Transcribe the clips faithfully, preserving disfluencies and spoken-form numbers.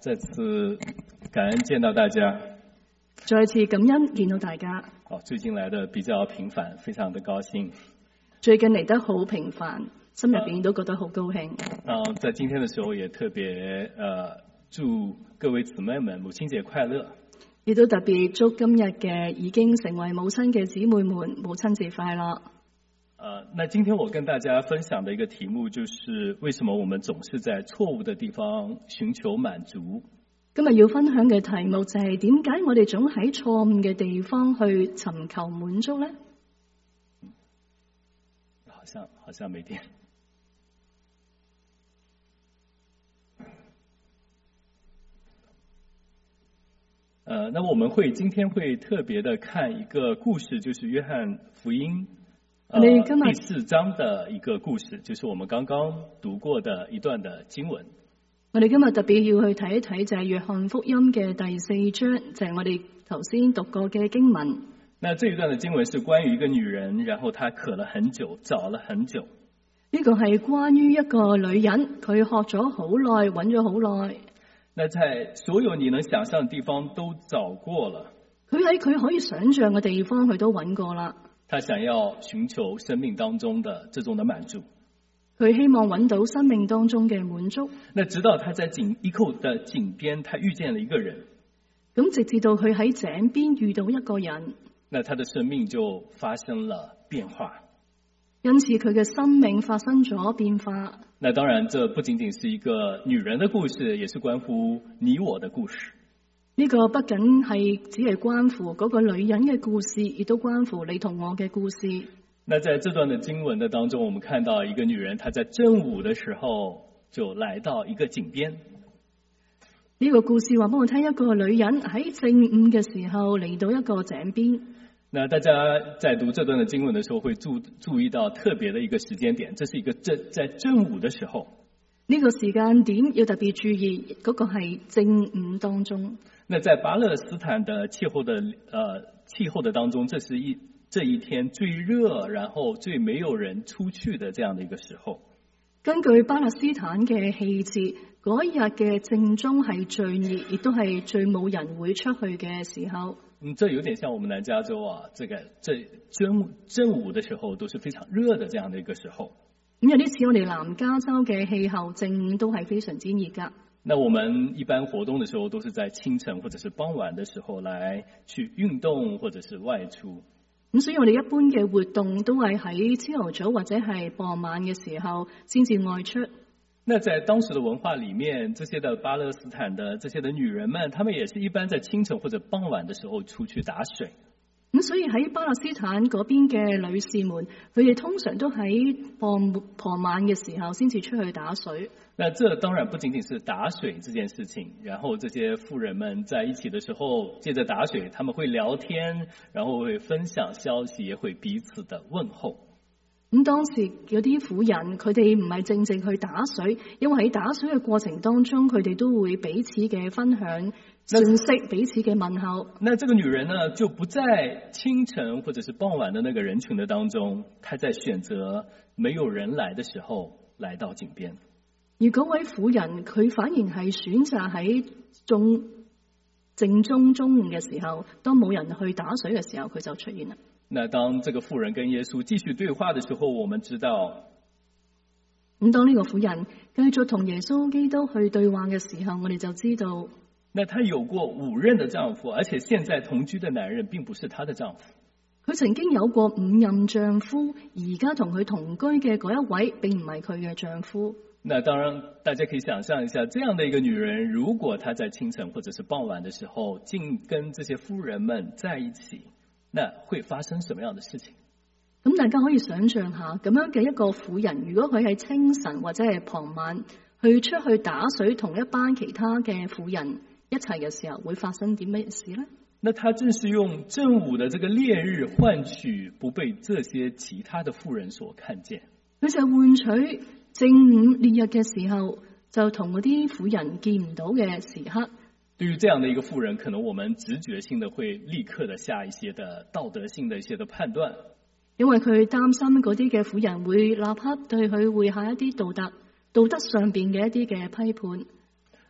再次感恩見到大家， 再次感恩見到大家。 好，最近來的比較頻繁，非常的高興。 最近嚟得好頻繁，心入邊都覺得好高興。 啊，在今天的時候也特別呃祝各位姊妹們母親節快樂。 亦都特別祝今日嘅已經成為母親嘅姊妹們母親節快樂。 呃，那今天我跟大家分享的一個題目就是為什麼我們總是在錯誤的地方尋求滿足。 今日要分享嘅題目就係點解我哋總喺錯誤嘅地方去尋求滿足呢？ 好像好像沒電。呃，那我們會今天會特別的看一個故事，就是約翰福音呃第四章的一個故事，就是我們剛剛讀過的一段的經文。 我哋今日特別要去睇一睇就係約翰福音嘅第四章，就係我哋頭先讀過嘅經文。 那這一段的經文是關於一個女人，然後她渴了很久，找了很久。 呢個係關於一個女人，佢渴咗好耐，揾咗好耐。 那在所有你能想象的地方都找過了。 佢喺佢可以想象嘅地方，佢都揾過啦。 她想要尋求生命當中的這種的滿足。 佢希望揾到生命當中嘅滿足。 那直到他在井一口的井邊，他遇見了一個人。 咁直至到佢喺井邊遇到一個人， 那他的生命就發生了變化。 因此佢嘅生命發生咗變化。 那當然，這不僅僅是一個女人的故事，也是關乎你我的故事。 呢個不僅係只係關乎嗰個女人嘅故事，亦都關乎你同我嘅故事。 那在這段的經文的當中，我們看到一個女人，她在正午的時候就來到一個井邊。 呢個故事話俾我聽，一個女人喺正午嘅時候嚟到一個井邊。 那大家在讀這段的經文的時候，會注注意到特別的一個時間點，這是一個正在正午的時候。 呢個時間點要特別注意，嗰個係正午當中。 那在巴勒斯坦的氣候的呃氣候的當中，這是一。這一天最熱，然後最沒有人出去的這樣的一個時候。 根據巴勒斯坦嘅氣節，嗰一日嘅正中係最熱，亦都係最冇人會出去嘅時候。 嗯，這有點像我們南加州啊，這個這正正午的時候都是非常熱的這樣的一個時候。 咁有啲似我哋南加州嘅氣候，正午都係非常之熱噶。 那我們一般活動的時候，都是在清晨或者是傍晚的時候來去運動或者是外出。 咁所以我哋一般嘅活動都係喺朝頭早或者係傍晚嘅時候先至外出。 那在當時的文化裏面，這些的巴勒斯坦的這些的女人們，她們也是一般在清晨或者傍晚的時候出去打水。 咁所以喺巴勒斯坦嗰邊嘅女士們，佢哋通常都喺傍傍晚嘅時候先至出去打水。 那這當然不僅僅是打水這件事情，然後這些婦人們在一起的時候，借着打水，他們會聊天，然後會分享消息，也會彼此的問候。 咁當時有啲婦人，佢哋唔係正正去打水，因為喺打水嘅過程當中，佢哋都會彼此嘅分享信息，彼此嘅問候。 那這個女人呢，就不在清晨或者是傍晚的那個人群的當中，她在選擇沒有人來的時候來到井邊。 而嗰位婦人，佢反而係選擇喺中正中中午嘅時候，當冇人去打水嘅時候，佢就出現啦。 那當這個婦人跟耶穌繼續對話的時候，我們知道， 咁當呢個婦人繼續同耶穌基督去對話嘅時候，我哋就知道， 那她有過五任的丈夫，而且現在同居的男人並不是她的丈夫。 佢曾經有過五任丈夫，而家同佢同居嘅嗰一位，並唔係佢嘅丈夫。 那當然，大家可以想象一下，這樣的一個女人，如果她在清晨或者是傍晚的時候，竟跟這些婦人們在一起，那會發生什麼樣的事情？ 咁大家可以想象下，咁樣嘅一個婦人，如果佢喺清晨或者係傍晚去出去打水，同一班其他嘅婦人一齊嘅時候，會發生點乜事呢？ 那她正是用正午的這個烈日換取不被這些其他的婦人所看見。 佢就換取正午烈日嘅時候，就同嗰啲婦人見唔到嘅時刻。 對於這樣的一個婦人，可能我們直覺性的會立刻的下一些的道德性的一些的判斷， 因為佢擔心嗰啲嘅婦人會立刻對佢會下一啲道德道德上邊嘅一啲嘅批判。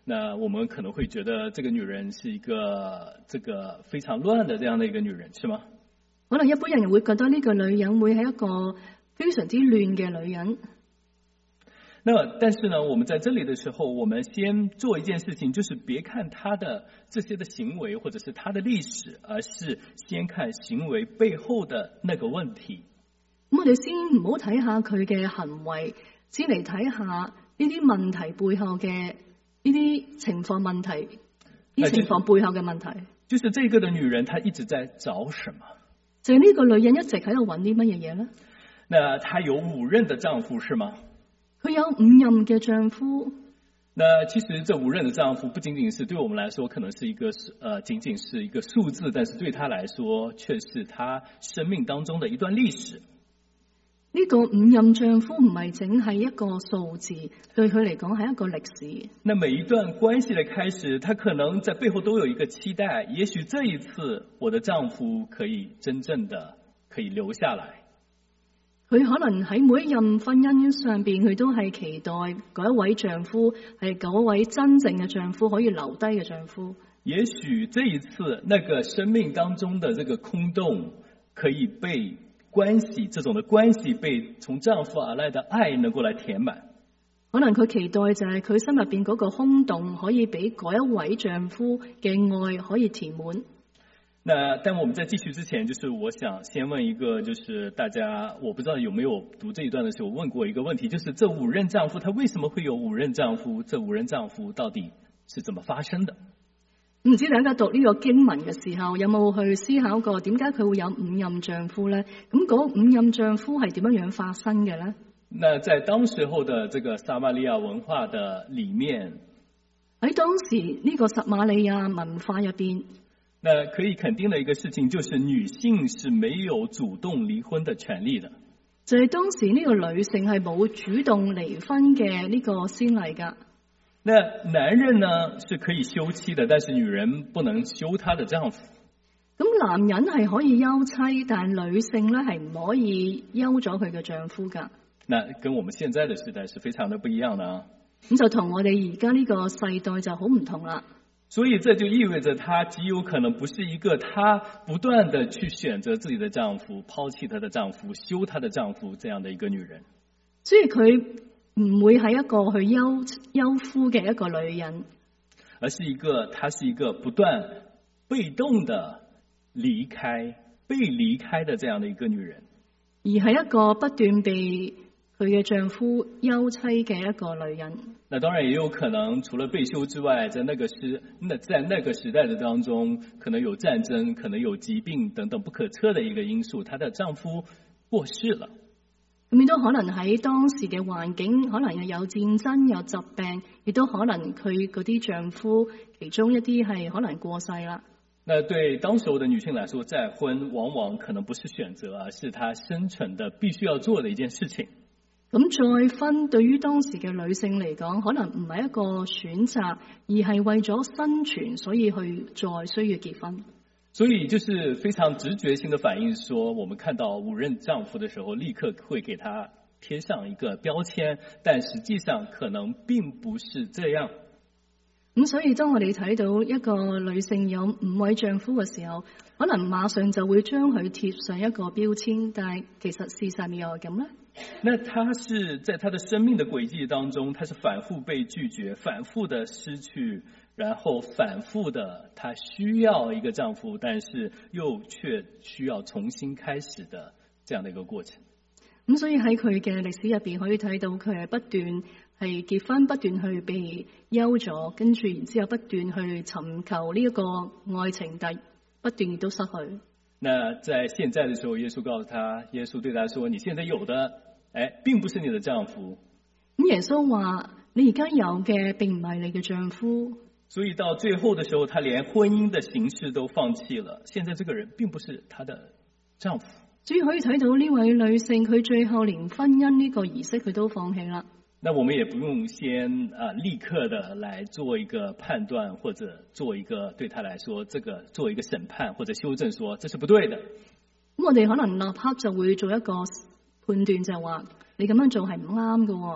那我们可能會覺得這個女人是一個這個非常亂的這樣的一個女人，是嗎？ 可能一般人會覺得呢個女人會係一個非常之亂嘅女人。 那麼但是呢，我們在這裡的時候，我們先做一件事情，就是別看她的這些的行為或者是她的歷史，而是先看行為背後的那個問題。 咁我哋先唔好睇下佢嘅行為，先嚟睇下呢啲問題背後嘅呢啲情況問題，呢情況背後嘅問題。 就是這個的女人，她一直在找什麼？ 就係呢個女人一直喺度揾啲乜嘢嘢呢？ 那她有五任的丈夫是嗎？ 佢有五任嘅丈夫。 那其實這五任的丈夫不僅僅是對我們來說可能是一個呃僅僅是一個數字，但是對她來說卻是她生命當中的一段歷史。 呢個五任丈夫唔係淨係一個數字，對佢嚟講係一個歷史。 那每一段關係的開始，他可能在背後都有一個期待，也許這一次我的丈夫可以真正的可以留下來。 佢可能喺每一任婚姻上邊，佢都係期待嗰一位丈夫係嗰位真正嘅丈夫，可以留低嘅丈夫。 也許這一次那個生命當中的這個空洞可以被關係，這種的關係被從丈夫而來的愛能夠來填滿。 可能佢期待就係佢心入邊嗰個空洞可以俾嗰一位丈夫嘅愛可以填滿。 那但我們在繼續之前，就是我想先問一個，就是大家我不知道有沒有讀這一段的時候，我問過一個問題，就是這五任丈夫他為什麼會有五任丈夫？這五任丈夫到底是怎麼發生的？ 唔知大家讀呢個經文嘅時候，有冇去思考過點解佢會有五任丈夫呢？咁嗰五任丈夫係點樣樣發生嘅呢？ 那在當時候的這個撒瑪利亞文化的裏面， 喺當時呢個撒瑪利亞文化入邊， 那可以肯定的一個事情就是女性是沒有主動離婚的權利的。 就係當時呢個女性係冇主動離婚嘅呢個先例噶。 那男人呢是可以休妻的，但是女人不能休她的丈夫。 咁男人係可以休妻，但女性咧係唔可以休咗佢嘅丈夫噶。 那跟我們現在的時代是非常的不一樣的啊。 咁就同我哋而家呢個世代就好唔同啦。 所以這就意味着她極有可能不是一個她不斷的去選擇自己的丈夫，拋棄她的丈夫，休她的丈夫這樣的一個女人。 所以佢唔會係一個去休休夫嘅一個女人， 而是一個她是一個不斷被動的離開、被離開的這樣的一個女人， 而係一個不斷被佢嘅丈夫休妻嘅一個女人。 那當然也有可能除了被休之外，在那個時那在那個時代的當中，可能有戰爭，可能有疾病等等不可測的一個因素，她的丈夫過世了。咁亦都可能喺當時嘅環境，可能又有戰爭、有疾病，亦都可能佢嗰啲丈夫其中一啲係可能過世啦。那對當時候的女性來說，再婚往往可能不是選擇，而是她生存的必須要做的一件事情。咁再婚對於當時嘅女性嚟講，可能唔係一個選擇，而係為咗生存，所以去再需要結婚。所以就是非常直覺性的反應說，我們看到五任丈夫的時候，立刻會給他貼上一個標籤，但實際上可能並不是這樣。咁所以當我哋睇到一個女性有五位丈夫嘅時候，可能馬上就會將佢貼上一個標籤，但係其實事實又係咁呢？那她是在她的生命的軌跡當中，她是反覆被拒絕，反覆的失去，然後反覆的她需要一個丈夫，但是又卻需要重新開始的這樣的一個過程。咁所以喺佢嘅歷史入邊可以睇到，佢係不斷係結婚，不斷去被休咗，跟住然之後不斷去尋求呢一個愛情，但不斷亦都失去。那在現在的時候，耶穌告訴他，耶穌對他說：你現在有的，誒，並不是你的丈夫。咁耶穌話：你而家有嘅，並唔係你嘅丈夫。所以到最後的時候，他連婚姻的形式都放棄了。現在這個人並不是他的丈夫。所以可以睇到呢位女性，佢最後連婚姻呢個儀式佢都放棄啦。那我們也不用先啊立刻的來做一個判斷，或者做一個對他來說，這個做一個審判或者修正，說這是不對的。咁我哋可能立刻就會做一個判斷，就係話你咁樣做係唔啱嘅。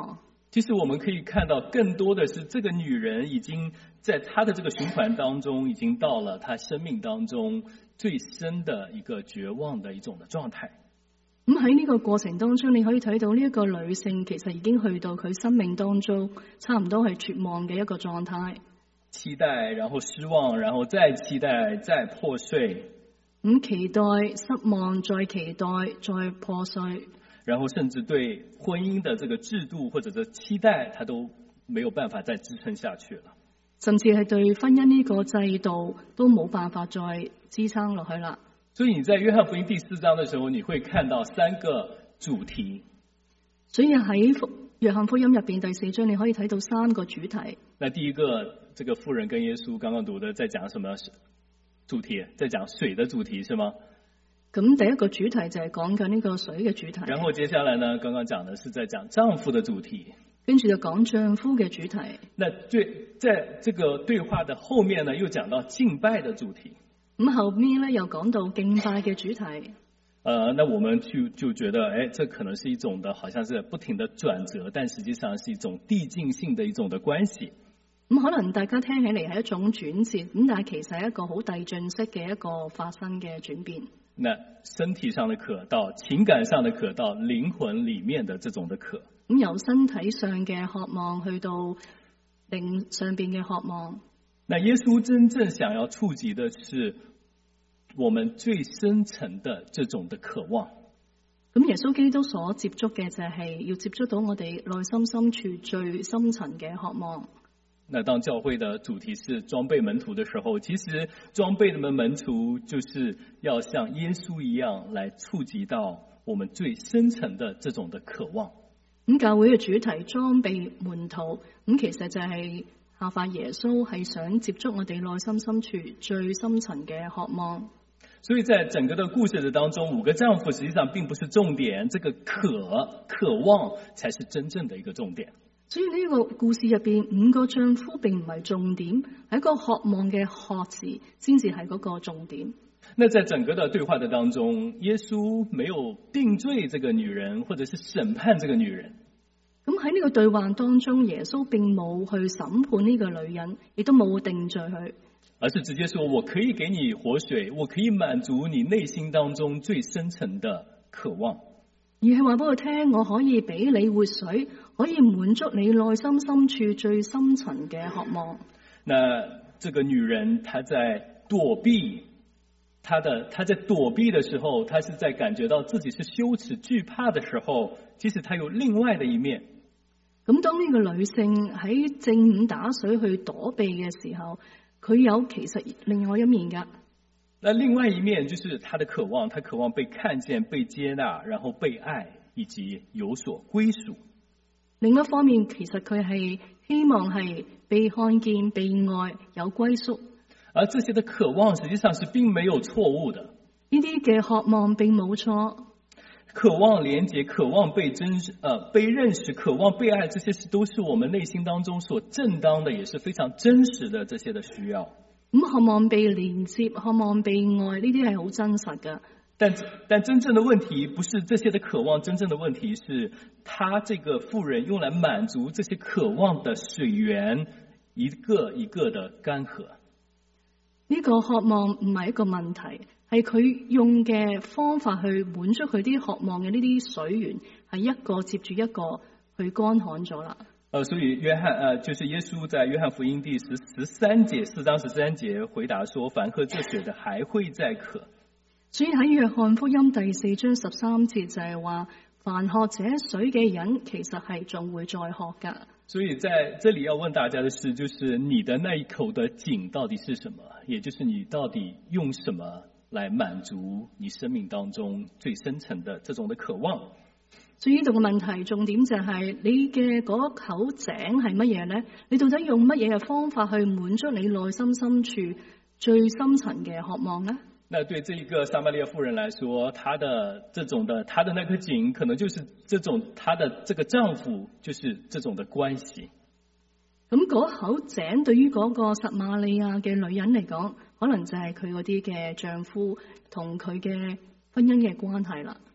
其实我们可以看到更多的是这个女人已經在她的這個循環當中已經到了她生命當中最深的一個絕望的一種的狀態。 咁喺呢個過程當中，你可以睇到呢一個女性其實已經去到佢生命當中差唔多係絕望嘅一個狀態。 期待，然後失望，然後再期待，再破碎。 咁期待、失望，再期待，再破碎。 然後甚至對婚姻的這個制度或者是期待，他都沒有辦法再支撐下去了。 甚至係對婚姻呢個制度都冇辦法再支撐落去啦。 所以你在約翰福音第四章的時候，你會看到三個主題。 所以喺約翰福音入邊第四章，你可以睇到三個主題。 那第一個，這個婦人跟耶穌剛剛讀的，在講什麼主題？在講水的主題，是嗎？ 咁第一個主題就係講緊呢個水嘅主題。 然後接下來呢，剛剛講的是在講丈夫的主題。 跟住就講丈夫嘅主題。 那對，在這個對話的後面呢，又講到敬拜的主題。 咁後面呢，又講到敬拜嘅主題。 呃，那我們就就覺得，哎，這可能是一種的，好像是不停的轉折，但實際上是一種遞進性的一種的關係。 咁可能大家聽起嚟係一種轉折，咁但係其實係一個好遞進式嘅一個發生嘅轉變。 那身體上的渴到情感上的渴到靈魂裏面的這種的渴。 咁由身體上嘅渴望去到靈上邊嘅渴望。 那耶穌真正想要觸及的是我們最深層的這種的渴望。 咁耶穌基督所接觸嘅就係要接觸到我哋內心深處最深層嘅渴望。 那當教會的主題是裝備門徒的時候，其實裝備的門徒就是要像耶穌一樣來觸及到我們最深層的這種的渴望。 咁教會嘅主題裝備門徒，咁其實就係效法耶穌，係想接觸我哋內心深處最深層嘅渴望。 所以在整個的故事的當中，五個丈夫實際上並不是重點，這個渴渴望才是真正的一個重點。 所以呢個故事入邊，五個丈夫並唔係重點，係一個渴望嘅渴字先至係嗰個重點。 那在整個的對話的當中，耶穌沒有定罪這個女人，或者是審判這個女人。 咁喺呢個對話當中，耶穌並冇去審判呢個女人，亦都冇定罪佢， 而是直接說，我可以給你活水，我可以滿足你內心當中最深層的渴望。 而係話俾佢聽，我可以俾你活水，可以滿足你內心深處最深層嘅渴望。 那這個女人，她在躲避，她的她在躲避的時候，她是在感覺到自己是羞恥懼怕的時候，其實她有另外的一面。 咁當呢個女性喺正午打水去躲避嘅時候，佢有其實另外一面噶。 那另外一面就是他的渴望，他渴望被看見、被接納，然後被愛，以及有所歸屬。 另一方面，其實佢係希望係被看見、被愛、有歸屬。 而這些的渴望實際上是並沒有錯誤的。 呢啲嘅渴望並冇錯。 渴望連結、渴望被真實、呃被認識、渴望被愛，這些是都是我們內心當中所正當的，也是非常真實的這些的需要。 咁渴望被連接、渴望被愛，呢啲係好真實㗎。 但但真正的問題不是這些的渴望，真正的問題是他這個婦人用來滿足這些渴望的水源一個一個的乾涸。 呢個渴望唔係一個問題，係佢用嘅方法去滿足佢啲渴望嘅呢啲水源，係一個接住一個去乾旱咗啦。 呃，所以約翰，呃，就是耶穌在約翰福音第十十三節，四章十三節回答說：凡喝這水的，還會再渴。 所以喺約翰福音第四章十三節就係話，凡喝這水嘅人，其實係仲會再喝噶。 所以在這裡要問大家的是，就是你的那一口的井到底是什麼？也就是你到底用什麼來滿足你生命當中最深層的這種的渴望？ 所以呢度嘅問題重點就係你嘅嗰口井係乜嘢呢？你到底用乜嘢嘅方法去滿足你內心深處最深層嘅渴望呢？ 那對這一個撒瑪利亞婦人來說，她的這種的，她的那顆井，可能就是這種她的這個丈夫，就是這種的關係。 咁嗰口井對於嗰個撒瑪利亞嘅女人嚟講，可能就係佢嗰啲嘅丈夫同佢嘅婚姻嘅關係啦。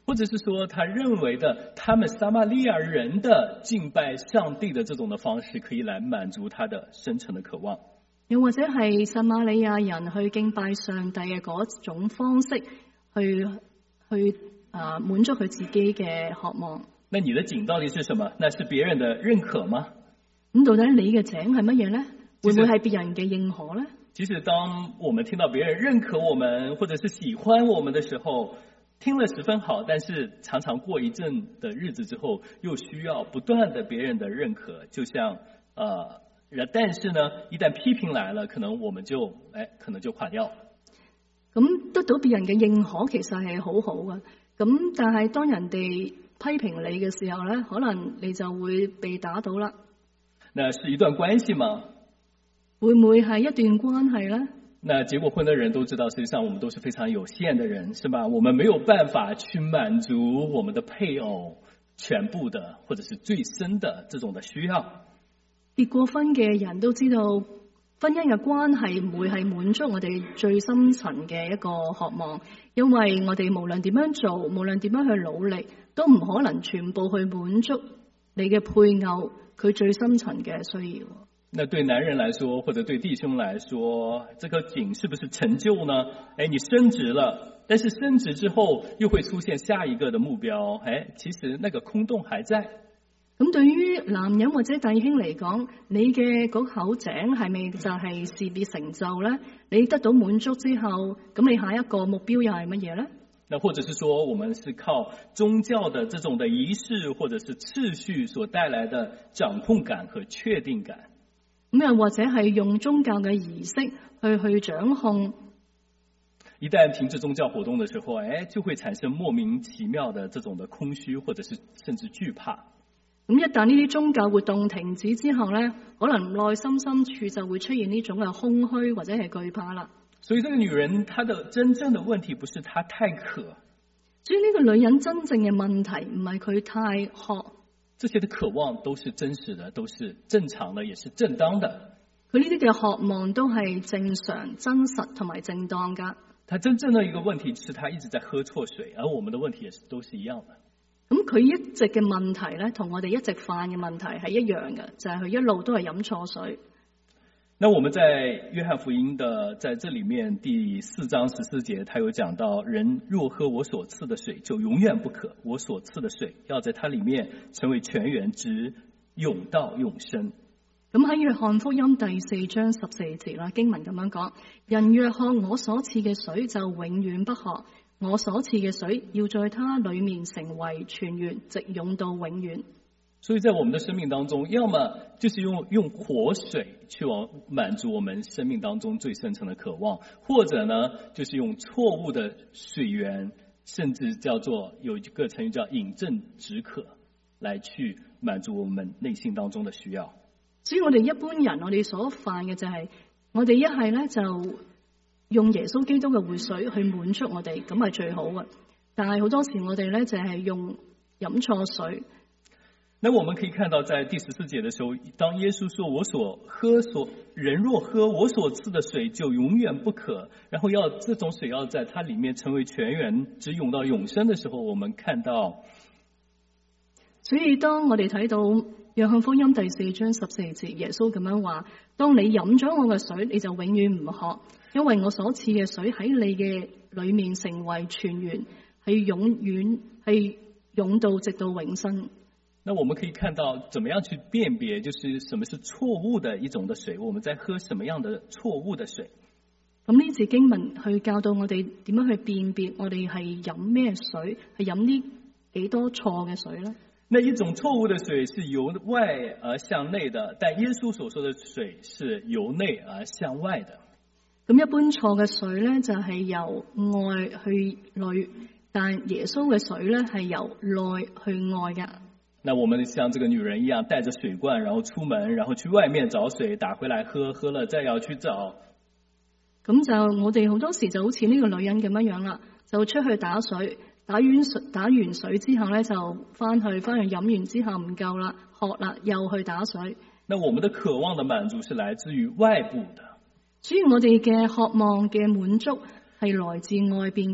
或者是說他認為的他們撒瑪利亞人的敬拜上帝的這種的方式可以來滿足他的深層的渴望， 又或者係撒瑪利亞人去敬拜上帝嘅嗰種方式去去啊滿足佢自己嘅渴望。 那你的井到底是什麼？那是別人的認可嗎？ 咁到底你嘅井係乜嘢呢？會唔會係別人嘅認可呢？ 其實當我們聽到別人認可我們或者是喜歡我們的時候，聽了十分好，但是常常過一陣的日子之後，又需要不斷的別人的認可，就像呃，但是呢，一旦批評來了，可能我們就誒，可能就垮掉。 咁得到別人嘅認可其實係好好嘅，咁但係當人哋批評你嘅時候咧，可能你就會被打倒啦。 那是一段關係嗎？ 會唔會係一段關係呢？ 那結過婚的人都知道，實際上我們都是非常有限的人，是吧？我們沒有辦法去滿足我們的配偶全部的或者是最深的這種的需要。 結過婚嘅人都知道，婚姻嘅關係唔會係滿足我哋最深層嘅一個渴望，因為我哋無論點樣做，無論點樣去努力，都唔可能全部去滿足你嘅配偶佢最深層嘅需要。 那對男人來說，或者對弟兄來說，這個井是不是成就呢？誒，你升職了，但是升職之後又會出現下一個的目標，誒，其實那個空洞還在。 咁對於男人或者弟兄嚟講，你嘅嗰口井係咪就係事業成就呢？你得到滿足之後，咁你下一個目標又係乜嘢呢？ 那或者是說，我們是靠宗教的這種的儀式或者是秩序所帶來的掌控感和確定感。 咁又或者係用宗教嘅儀式去去掌控， 一旦停止宗教活動的時候，誒，就會產生莫名其妙的這種的空虛，或者是甚至懼怕。 咁一旦呢啲宗教活動停止之後呢，可能內心深處就會出現呢種嘅空虛或者係懼怕啦。 所以這個女人，她的真正的問題不是她太渴， 所以呢個女人真正嘅問題唔係佢太渴。 這些的渴望都是真實的，都是正常的，也是正當的。 佢呢啲嘅渴望都係正常、真實同埋正當噶。 他真正的一個問題是他一直在喝錯水，而我們的問題也是都是一樣的。 咁佢一直嘅問題咧，同我哋一直犯嘅問題係一樣嘅，就係佢一路都係飲錯水。 那我們在約翰福音的在這裡面第四章十四節，他有講到，人若喝我所賜的水，就永遠不渴。我所賜的水，要在它裡面成為泉源，直湧到永生。 咁喺約翰福音第四章十四節啦，經文咁樣講：人若喝我所賜嘅水，就永遠不渴。我所賜嘅水，要在它裡面成為泉源，直湧到永遠。 所以在我們的生命當中，要麼就是用用活水去往滿足我們生命當中最深層的渴望，或者呢，就是用錯誤的水源，甚至叫做有一個成語叫飲鴆止渴，來去滿足我們內心當中的需要。 所以我哋一般人，我哋所犯嘅就係、是，我哋一係咧就用耶穌基督嘅活水去滿足我哋，咁係最好嘅。但係好多時我哋咧就係用飲錯水。 那我們可以看到，在第十四節的時候，當耶穌說我所喝所人若喝我所賜的水，就永遠不渴，然後要這種水要在它裡面成為泉源，直湧到永生的時候，我們看到。 所以當我哋睇到約翰福音第四章十四節，耶穌咁樣話：當你飲咗我嘅水，你就永遠唔渴，因為我所賜嘅水喺你嘅裡面成為泉源，係永遠係湧到直到永生。 那我們可以看到，怎麼樣去辨別，就是什麼是錯誤的一種的水，我們在喝什麼樣的錯誤的水。 咁呢節經文去教導我哋點樣去辨別，我哋係飲咩水，係飲呢幾多錯嘅水呢？ 那一種錯誤的水是由外而向內的，但耶穌所說的水是由內而向外的。 咁一般錯嘅水呢，就係由外去內，但耶穌嘅水呢，係由內去外噶。 那我們像這個女人一樣，帶着水罐，然後出門，然後去外面找水，打回來喝，喝了再要去找。 咁就我哋好多時就好似呢個女人咁樣樣啦，就出去打水，打完水打完水之後咧，就翻去翻去飲完之後唔夠啦，渴啦又去打水。 那我們的渴望的滿足是來自於外部的， 所以我哋嘅渴望嘅滿足係來自外邊噶。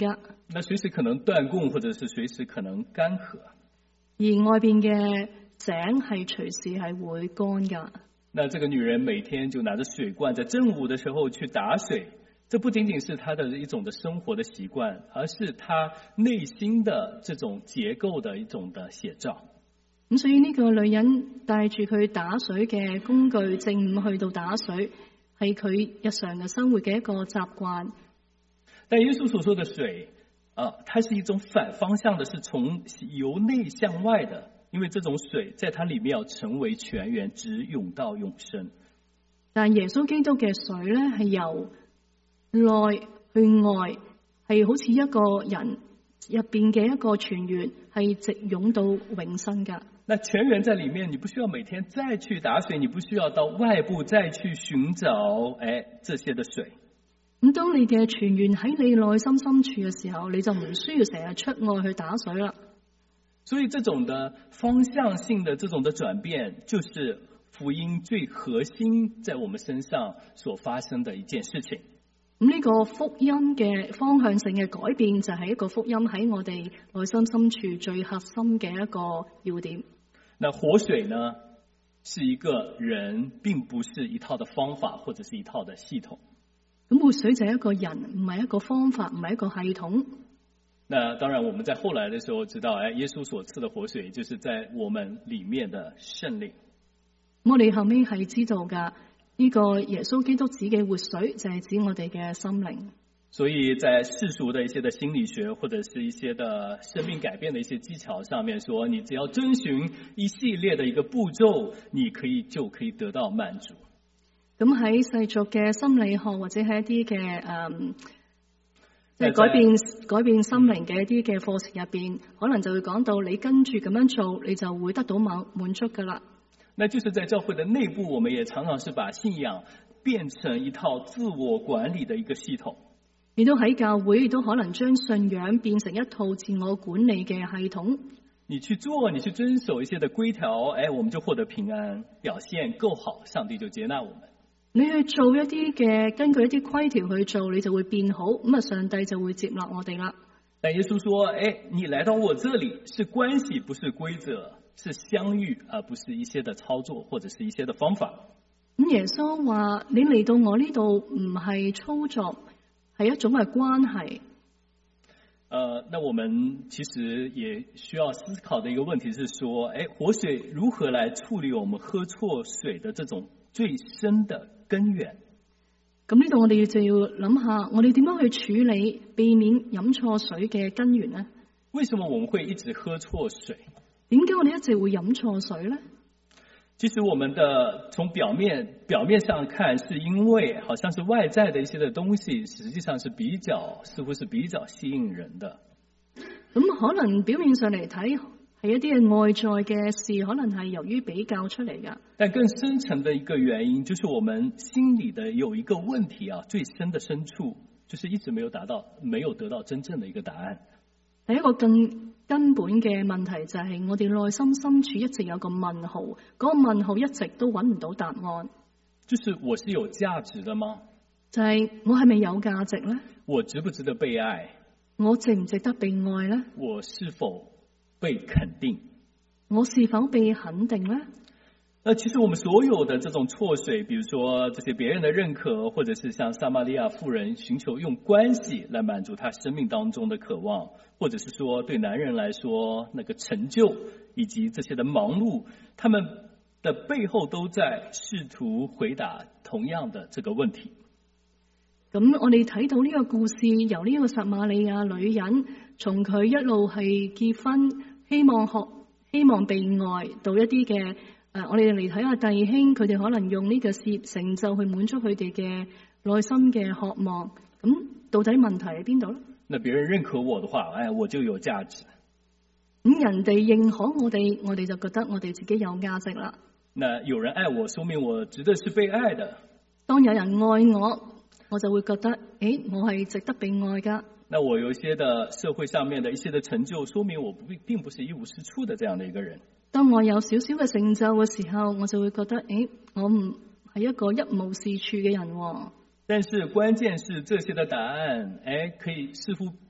那隨時可能斷供，或者是隨時可能乾涸。 而外邊嘅井係隨時係會乾噶。 那這個女人每天就拿着水罐，在正午的時候去打水，這不僅僅是她的一種的生活的習慣，而是她內心的這種結構的一種的寫照。 咁所以呢個女人帶住佢打水嘅工具，正午去到打水，係佢日常嘅生活嘅一個習慣。 但耶穌所說的水啊，它是一種反方向的，是從由內向外的，因為這種水在它裏面要成為泉源，直湧到永生。 但耶穌基督嘅水咧，係由內去外，係好似一個人入邊嘅一個泉源，係直湧到永生噶。 那泉源在裏面，你不需要每天再去打水，你不需要到外部再去尋找誒這些的水。 咁當你嘅泉源喺你內心深處嘅時候，你就唔需要成日出外去打水啦。 所以這種的方向性的這種的轉變，就是福音最核心在我們身上所發生的一件事情。 咁呢個福音嘅方向性嘅改變，就係一個福音喺我哋內心深處最核心嘅一個要點。 那活水呢，是一個人，並不是一套的方法或者是一套的系統。 咁活水就係一個人，唔係一個方法，唔係一個系統。 那當然我們在後來的時候知道，誒，耶穌所賜的活水就是在我們裏面的聖靈。 我哋後尾係知道噶，呢個耶穌基督指嘅活水就係指我哋嘅心靈。 所以在世俗的一些的心理學或者是一些的生命改變的一些技巧上面說，你只要遵循一系列的一個步驟，你可以就可以得到滿足。 咁喺世俗嘅心理學或者係一啲嘅誒，即係改變改變心靈嘅一啲嘅課程入邊，可能就會講到你跟住咁樣做，你就會得到滿滿足噶啦。 那就是在教會的內部，我們也常常是把信仰變成一套自我管理的一個系統。 亦都喺教會，亦都可能將信仰變成一套自我管理嘅系統。 你去做，你去遵守一些的規條，哎，我們就獲得平安，表現夠好，上帝就接納我們。 你去做一啲嘅，根據一啲規條去做，你就會變好，咁啊，上帝就會接納我哋啦。 但耶穌說，哎，你來到我這裏是關係，不是規則，是相遇，而不是一些的操作或者是一些的方法。 咁耶穌話：你嚟到我呢度唔係操作，係一種嘅關係。 呃，那我們其實也需要思考的一個問題是說，哎，活水如何來處理我們喝錯水的這種最深的根源？ 咁呢度我哋就要諗下，我哋點樣去處理避免飲錯水嘅根源呢？ 為什麼我們會一直喝錯水？ 點解我哋一直會飲錯水呢？ 其實我們的從表面表面上看，是因為好像是外在的一些的東西，實際上是比較似乎是比較吸引人的。 咁可能表面上嚟睇係一啲嘅外在嘅事，可能係由於比較出嚟㗎。 但更深層的一個原因，就是我們心裡的有一個問題啊，最深的深處，就是一直沒有達到，沒有得到真正的一個答案。 第一個更根本嘅問題就係我哋內心深處一直有個問號，嗰個問號一直都揾唔到答案。 就是我是有價值的嗎？ 就係我係咪有價值呢？ 我值不值得被愛？ 我值唔值得被愛呢？ 我是否被肯定？ 我是否被肯定呢？ 那其實我們所有的這種錯水，比如說這些別人的認可，或者是像撒瑪利亞婦人尋求用關係來滿足她生命當中的渴望，或者是說對男人來說那個成就以及這些的忙碌，他們的背後都在試圖回答同樣的這個問題。 咁我哋睇到呢個故事，由呢個撒瑪利亞女人從佢一路係結婚，希望學希望被愛，到一啲嘅誒，我哋嚟睇下弟兄，佢哋可能用呢個事業成就去滿足佢哋嘅內心嘅渴望。咁到底問題喺邊度咧？ 那別人認可我的話，哎，我就有價值。 咁人哋認可我哋，我哋就覺得我哋自己有價值啦。 那有人愛我，說明我值得是被愛的。 當有人愛我，我就會覺得，誒，我係值得被愛噶。 那我有一些的社會上面的一些的成就，說明我不並不是一無是處的這樣的一個人。 當我有少少嘅成就嘅時候，我就會覺得，誒，我唔係一個一無是處嘅人。 但是關鍵是這些的答案，誒，可以似乎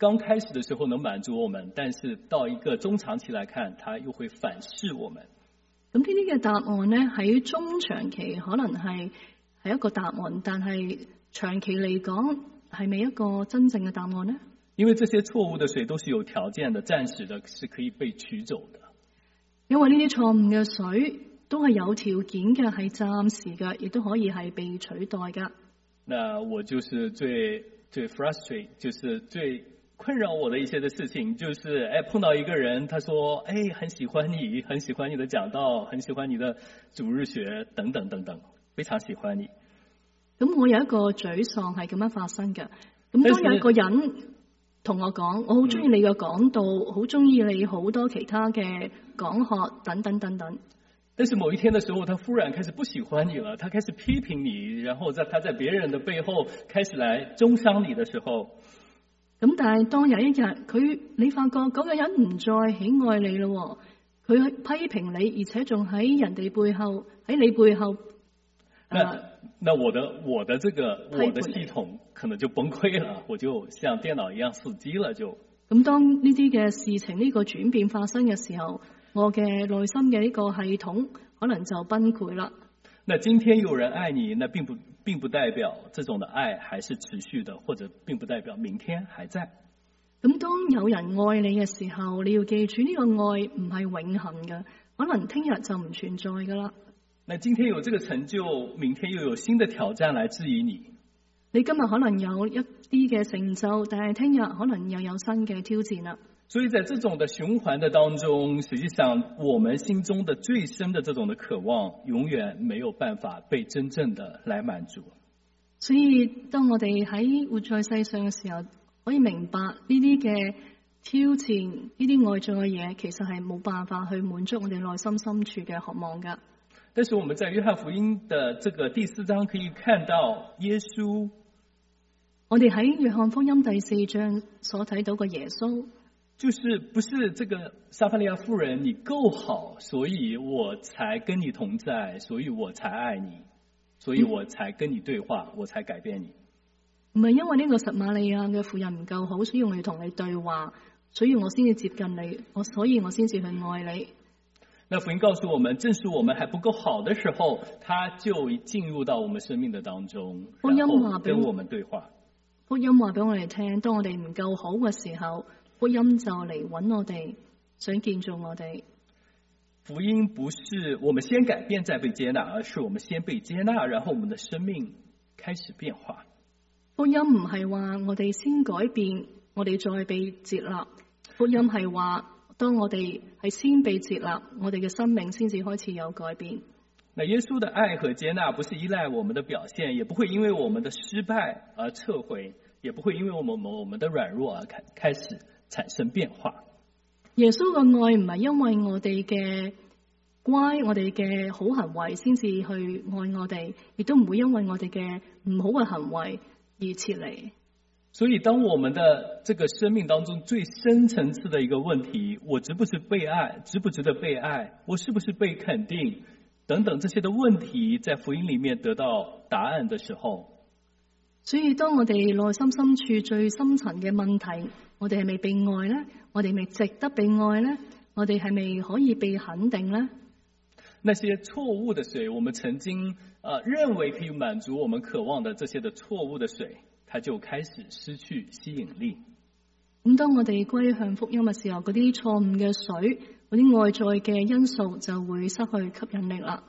剛開始的時候能滿足我們，但是到一個中長期來看，它又會反噬我們。 咁呢啲嘅答案呢，喺中長期可能係係一個答案，但係長期嚟講係咪一個真正嘅答案呢？ 因為這些錯誤的水都是有條件的，暫時的是可以被取走的。 因為呢啲錯誤嘅水都係有條件嘅，係暫時嘅，亦都可以係被取代噶。 那我就是最最 frustrate， 就是最困擾我的一些的事情，就是誒碰到一個人，他說誒很喜歡你，很喜歡你的講道，很喜歡你的主日學等等等等，非常喜歡你。 咁我有一個沮喪係咁樣發生嘅。咁當有一個人同我講，我好中意你嘅講道，好中意你好多其他嘅講學等等等等。 但是某一天的時候，他忽然開始不喜歡你了，他開始批評你，然後在他在別人的背後開始來中傷你的時候， 咁但係當有一日佢你發覺嗰個人唔再喜愛你咯，佢批評你，而且仲喺人哋背後喺你背後， 那、呃、那我的我的這個我的系統可能就崩潰了，我就像電腦一樣死機了就。咁當呢啲嘅事情呢、這個轉變發生嘅時候，我嘅內心嘅呢個系統可能就崩潰啦。 那今天有人愛你，那並不並不代表這種的愛還是持續的，或者並不代表明天還在。 咁當有人愛你嘅時候，你要記住呢個愛唔係永恆嘅，可能聽日就唔存在噶啦。 那今天有這個成就，明天又有新的挑戰來質疑你。 你今日可能有一啲嘅成就，但係聽日可能又有新嘅挑戰啦。 所以在這種的循環的當中，實際上我們心中的最深的這種的渴望，永遠沒有辦法被真正的來滿足。 所以當我哋喺活在世上嘅時候，可以明白呢啲嘅挑戰，呢啲外在嘅嘢，其實係冇辦法去滿足我哋內心深處嘅渴望噶。 但是我們在約翰福音的這個第四章可以看到耶穌。 我哋喺約翰福音第四章所睇到嘅耶穌， 就是不是這個撒瑪利亞婦人你夠好，所以我才跟你同在，所以我才愛你，所以我才跟你對話，嗯、我才改變你。 唔係因為呢個撒瑪利亞嘅婦人唔夠好，所以我要同你對話，所以我先至接近你，我所以我先至去愛你。 那福音告訴我們，正是我們還不夠好的時候，他就進入到我們生命的當中，然後跟我們對話。 福音話俾我哋聽，當我哋唔夠好嘅時候，福音就嚟揾我哋，想建造我哋。 福音不是我們先改變再被接納，而是我們先被接納，然後我們的生命開始變化。 福音唔係話我哋先改變，我哋再被接納。福音係話，當我哋係先被接納，我哋嘅生命先至開始有改變。 那耶穌的愛和接納不是依賴我們的表現，也不會因為我們的失敗而撤回，也不會因為我們我們的軟弱而開開始產生變化。 耶穌嘅愛唔係因為我哋嘅乖，我哋嘅好行為先至去愛我哋，亦都唔會因為我哋嘅唔好嘅行為而撤離。 所以當我們的這個生命當中最深層次的一個問題，我值不值被愛，值不值得被愛，我是不是被肯定等等這些的問題，在福音裏面得到答案的時候， 所以當我哋內心深處最深層嘅問題，我哋係咪被愛呢？我哋係咪值得被愛呢？我哋係咪可以被肯定呢？ 那些錯誤的水，我們曾經呃認為可以滿足我們渴望的這些的錯誤的水，它就開始失去吸引力。 咁當我哋歸向福音嘅時候，嗰啲錯誤嘅水，嗰啲外在嘅因素就會失去吸引力啦。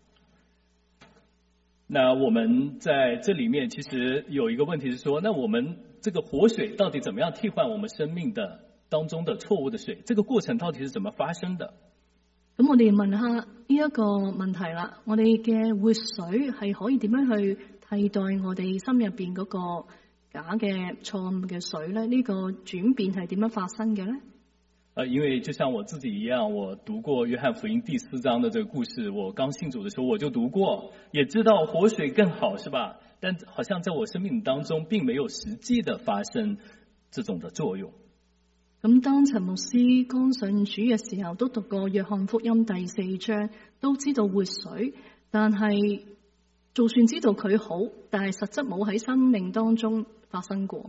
那我們在這裏面其實有一個問題是說，那我們這個活水到底怎麼樣替換我們生命的當中的錯誤的水？這個過程到底是怎麼發生的？ 咁我哋問下呢一個問題啦，我哋嘅活水係可以點樣去替代我哋心入邊嗰個假嘅錯誤嘅水咧？呢個轉變係點樣發生嘅咧？ 呃，因為就像我自己一樣，我讀過約翰福音第四章的這個故事，我剛信主的時候我就讀過，也知道活水更好，是吧？但好像在我生命當中並沒有實際的發生這種的作用。 咁當陳牧師剛信主嘅時候，都讀過約翰福音第四章，都知道活水，但係就算知道佢好，但係實質冇喺生命當中發生過。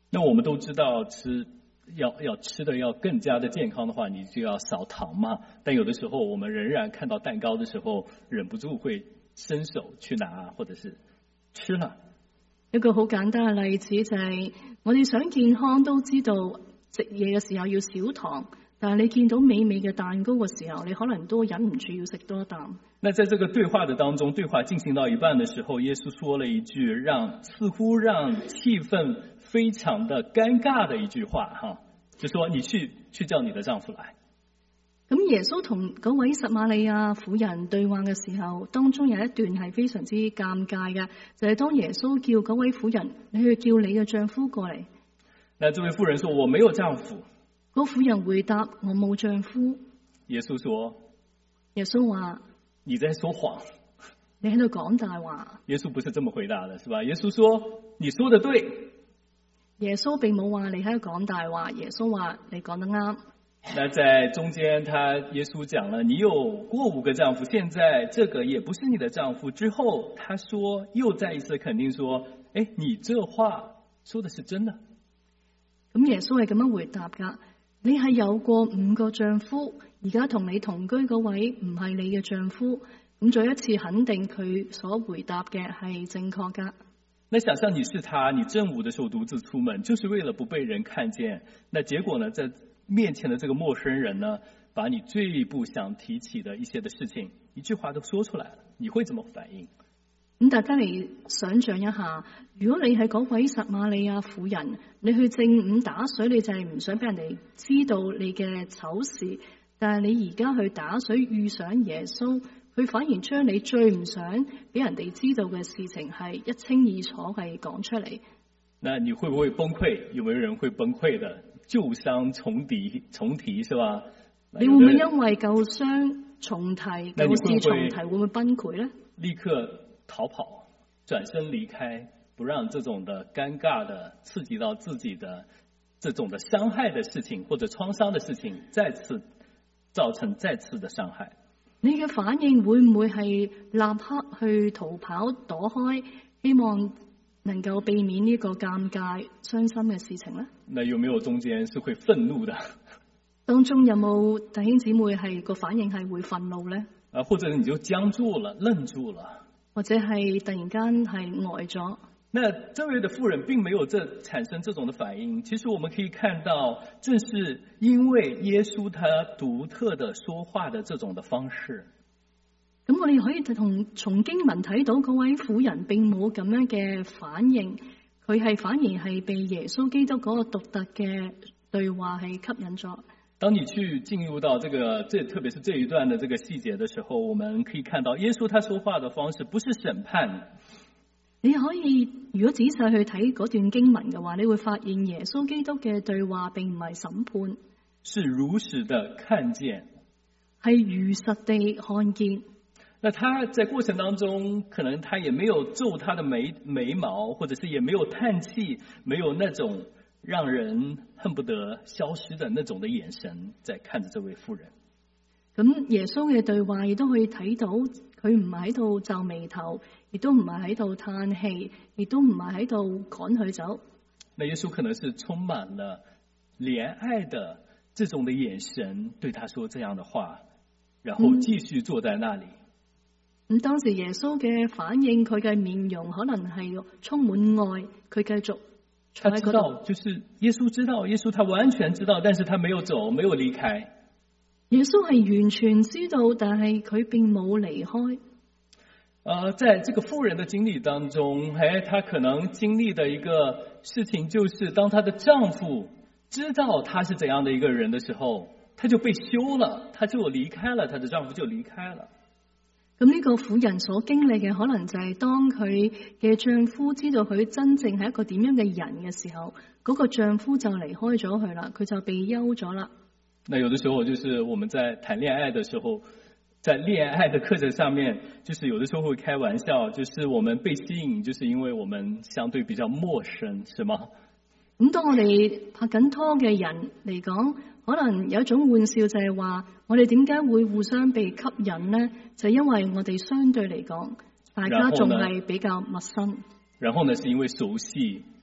那我們都知道吃要要吃的要更加的健康的話，你就要少糖嘛。但有的時候我們仍然看到蛋糕的時候，忍不住會伸手去拿，或者是吃了。 一個好簡單嘅例子就係、是、我哋想健康都知道食嘢嘅時候要少糖，但係你見到美味嘅蛋糕嘅時候，你可能都忍唔住要食多啖。 那在這個對話的當中，對話進行到一半的時候，耶穌說了一句讓似乎讓氣氛非常的尷尬的一句話哈，就說你去去叫你的丈夫來。 咁耶穌同嗰位撒瑪利亞婦人對話嘅時候，當中有一段係非常之尷尬嘅，就係、是、當耶穌叫嗰位婦人，你去叫你嘅丈夫過嚟。 那這位婦人說我沒有丈夫。 嗰婦人回答我冇丈夫。 耶穌說， 耶穌話你在說謊， 你喺度講大話。 耶穌不是這麼回答的，是吧？耶穌說你說得對。 耶穌並冇話你喺度講大話，耶穌話你講得啱。 那在中間他耶穌講了你有過五個丈夫，現在這個也不是你的丈夫，之後他說又再一次肯定說，誒，你這話說的是真的。 咁耶穌係咁樣回答噶，你係有過五個丈夫，而家同你同居嗰位唔係你嘅丈夫。咁再一次肯定佢所回答嘅係正確噶。 那想象你是他，你正午的時候獨自出門，就是為了不被人看見，那結果呢，在面前的這個陌生人呢，把你最不想提起的一些的事情，一句話都說出來了，你會怎麼反應？ 咁大家嚟想象一下，如果你係嗰位撒瑪利亞婦人，你去正午打水，你就係唔想俾人哋知道你嘅醜事，但係你而家去打水遇上耶穌，佢反而將你最唔想俾人哋知道嘅事情係一清二楚係講出嚟。 那你會不會崩潰？有沒有人會崩潰的？舊傷重提，重提是吧？ 你會唔會因為舊傷重提、舊事重提，會唔會崩潰呢？ 立刻逃跑，轉身離開，不讓這種的尷尬的、刺激到自己的這種的傷害的事情或者創傷的事情再次造成再次的傷害。 你嘅反應會唔會係立刻去逃跑躲開，希望能夠避免呢個尷尬傷心嘅事情呢？ 那有沒有中間是會憤怒的？ 當中有冇弟兄姊妹係個反應係會憤怒呢？ 啊，或者你就僵住了、愣住了， 或者係突然間係呆咗。 那這位的婦人並沒有這產生這種的反應。其實我們可以看到，正是因為耶穌他獨特的說話的這種的方式。 咁我哋可以同從經文睇到嗰位婦人並冇咁樣嘅反應，佢係反而係被耶穌基督嗰個獨特嘅對話係吸引咗。 當你去進入到這個這特別是這一段的這個細節的時候，我們可以看到耶穌他說話的方式不是審判。 你可以如果仔細去睇嗰段經文嘅話，你會發現耶穌基督嘅對話並唔係審判， 是如實的看見， 係如實地看見。 那他在過程當中，可能他也沒有皺他的眉眉毛，或者是也沒有嘆氣，沒有那種讓人恨不得消失的那種的眼神，在看着這位婦人。 咁耶穌嘅對話亦都可以睇到，佢唔係喺度皺眉頭，亦都唔係喺度嘆氣，亦都唔係喺度趕佢走。 那耶穌可能是充滿了憐愛的這種的眼神，對他說這樣的話，然後繼續坐在那裡。嗯咁當時耶穌嘅反應，佢嘅面容可能係充滿愛，佢繼續坐喺嗰度。他知道， 就是耶穌知道，耶穌他完全知道，但是他沒有走，沒有離開。 耶穌係完全知道，但係佢並冇離開。 呃，在這個婦人的經歷當中，誒，她可能經歷的一個事情，就是當她的丈夫知道她是怎樣的一個人的時候，她就被休了，她就離開了，她的丈夫就離開了。 咁呢個婦人所經歷嘅，可能就係當佢嘅丈夫知道佢真正係一個點樣嘅人嘅時候，嗰個丈夫就離開咗佢啦，佢就被休咗啦。 那有的時候，就是我們在談戀愛的時候，在戀愛的課程上面，就是有的時候會開玩笑，就是我們被吸引，就是因為我們相對比較陌生，是嗎？ 咁當我哋拍緊拖嘅人嚟講，可能有一種玩笑就係話，我哋點解會互相被吸引呢？就係因為我哋相對嚟講，大家仲係比較陌生。 然後呢，是因為熟悉，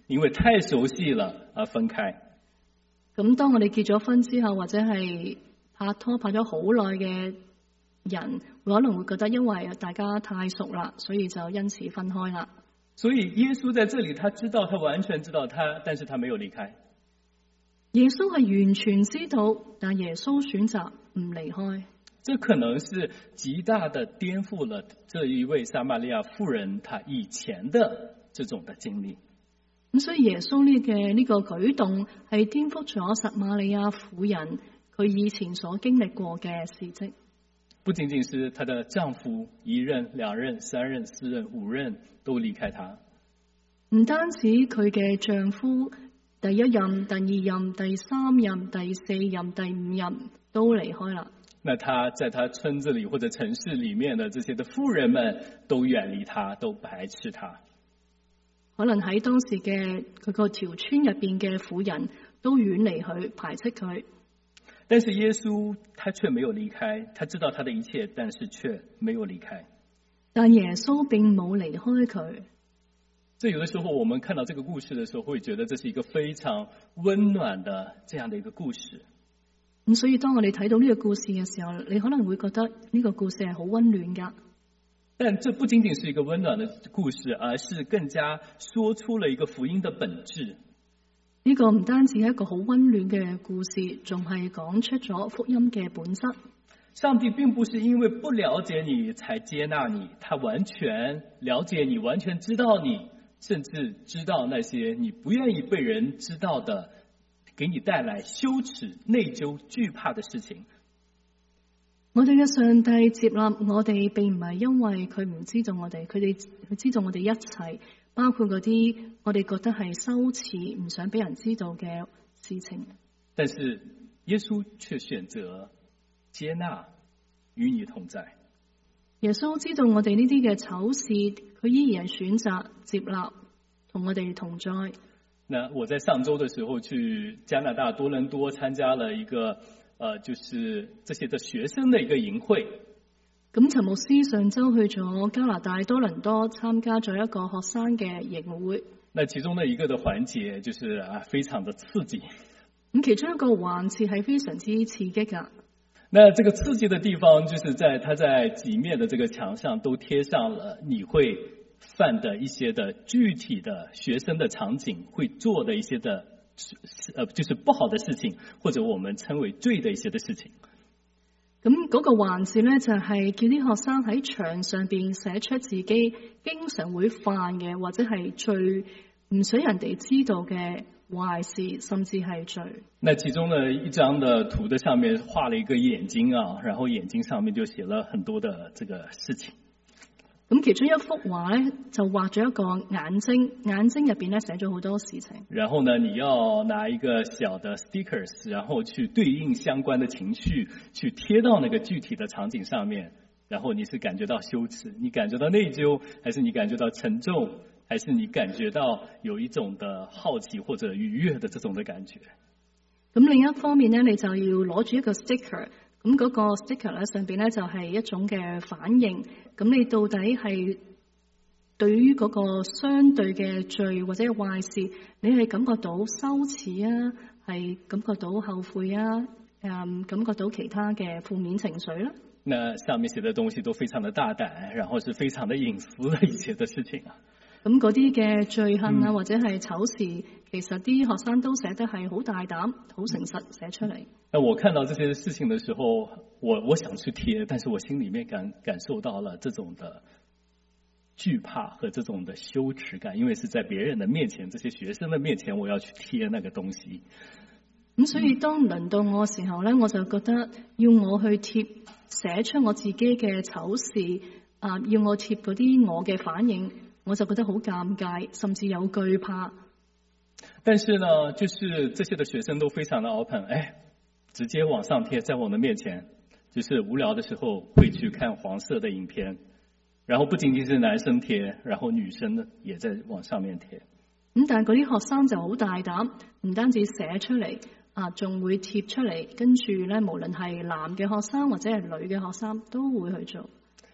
因為太熟悉了而分開。 咁當我哋結咗婚之後，或者係拍拖拍咗好耐嘅人，可能會覺得因為大家太熟啦，所以就因此分開啦。 所以耶穌在這裡，他知道，他完全知道他，但是他沒有離開。 耶穌係完全知道，但耶穌選擇唔離開。 這可能是極大的顛覆了這一位撒瑪利亞婦人她以前的這種的經歷。 咁所以耶穌呢嘅呢個舉動係顛覆咗撒瑪利亞婦人佢以前所經歷過嘅事蹟。 不僅僅是她的丈夫一任、兩任、三任、四任、五任都離開她， 唔單止佢嘅丈夫第一任、第二任、第三任、第四任、第五任都離開啦。 那他在他村子裡或者城市裡面的這些的婦人們都遠離他，都排斥他。 可能喺當時嘅佢個條村入邊嘅婦人都遠離佢，排斥佢。 但是耶穌他卻沒有離開，他知道他的一切，但是卻沒有離開。 但耶穌並冇離開佢。 這有的時候我們看到這個故事的時候，會覺得這是一個非常溫暖的這樣的一個故事。 咁所以當我哋睇到呢個故事嘅時候，你可能會覺得呢個故事係好溫暖噶。 但這不僅僅是一個溫暖的故事，而是更加說出了一個福音的本質。 呢個唔單止係一個好溫暖嘅故事，仲係講出咗福音嘅本質。 上帝並不是因為不了解你才接納你，他完全了解你，完全知道你，甚至知道那些你不願意被人知道的，給你帶來羞恥、內疚、懼怕的事情。 我哋嘅上帝接納我哋，並唔係因為佢唔知道我哋，佢哋佢知道我哋一切，包括嗰啲我哋覺得係羞恥、唔想俾人知道嘅事情。 但是耶穌卻選擇接納，與你同在。 耶穌知道我哋呢啲嘅醜事，佢依然係選擇接納，同我哋同在。 那我在上周的時候去加拿大多倫多參加了一個呃，就是這些的學生的一個營會。 咁陳牧師上周去咗加拿大多倫多參加咗一個學生嘅營會。 那其中的一個的環節就是啊，非常的刺激。 咁其中一個環節係非常之刺激噶。 那這個刺激的地方就是在他在幾面的這個牆上都貼上了你會犯的一些的具體的學生的場景，會做的一些的呃，就是不好的事情，或者我們稱為罪的一些的事情。 咁嗰個環節呢，就係叫啲學生喺牆上邊寫出自己經常會犯嘅或者係最唔想人哋知道嘅壞事，甚至係罪。那其中呢一張的圖的上面畫了一個眼睛啊，然後眼睛上面就寫了很多的這個事情。 咁其中一幅畫咧，就畫咗一個眼睛，眼睛入邊咧寫咗好多事情。 然後呢，你要拿一個小的 stickers， 然後去對應相關的情緒，去貼到那個具體的場景上面。然後你是感覺到羞恥，你感覺到內疚，還是你感覺到沉重，還是你感覺到有一種的好奇或者愉悅的這種的感覺？ 咁另一方面呢，你就要攞住一個 sticker。咁嗰個 sticker 咧上邊咧就係一種嘅反應，咁你到底係對於嗰個相對嘅罪或者壞事，你係感覺到羞恥啊，係感覺到後悔啊，誒，感覺到其他嘅負面情緒咧？ 那上面寫的東西都非常的大膽，然後是非常的隱私的一些的事情啊。 咁嗰啲嘅罪行啊，或者係醜事，嗯、其實啲學生都寫得係好大膽、好誠實寫出嚟。 那我看到這些事情的時候，我我想去貼，但是我心裏面感感受到了這種的懼怕和這種的羞恥感，因為是在別人的面前，這些學生的面前，我要去貼那個東西。 咁所以當輪到我嘅時候咧，我就覺得要我去貼，寫出我自己嘅醜事啊，要我貼嗰啲我嘅反應。我就覺得好尷尬，甚至有懼怕。 但是呢，就是這些的學生都非常的 open， 哎，直接往上貼，在我們面前，就是無聊的時候會去看黃色的影片，然後不僅僅是男生貼，然後女生呢也在往上面貼。 咁但係嗰啲學生就好大膽，唔單止寫出嚟，啊，仲會貼出嚟，跟住咧，無論係男嘅學生或者係女嘅學生都會去做。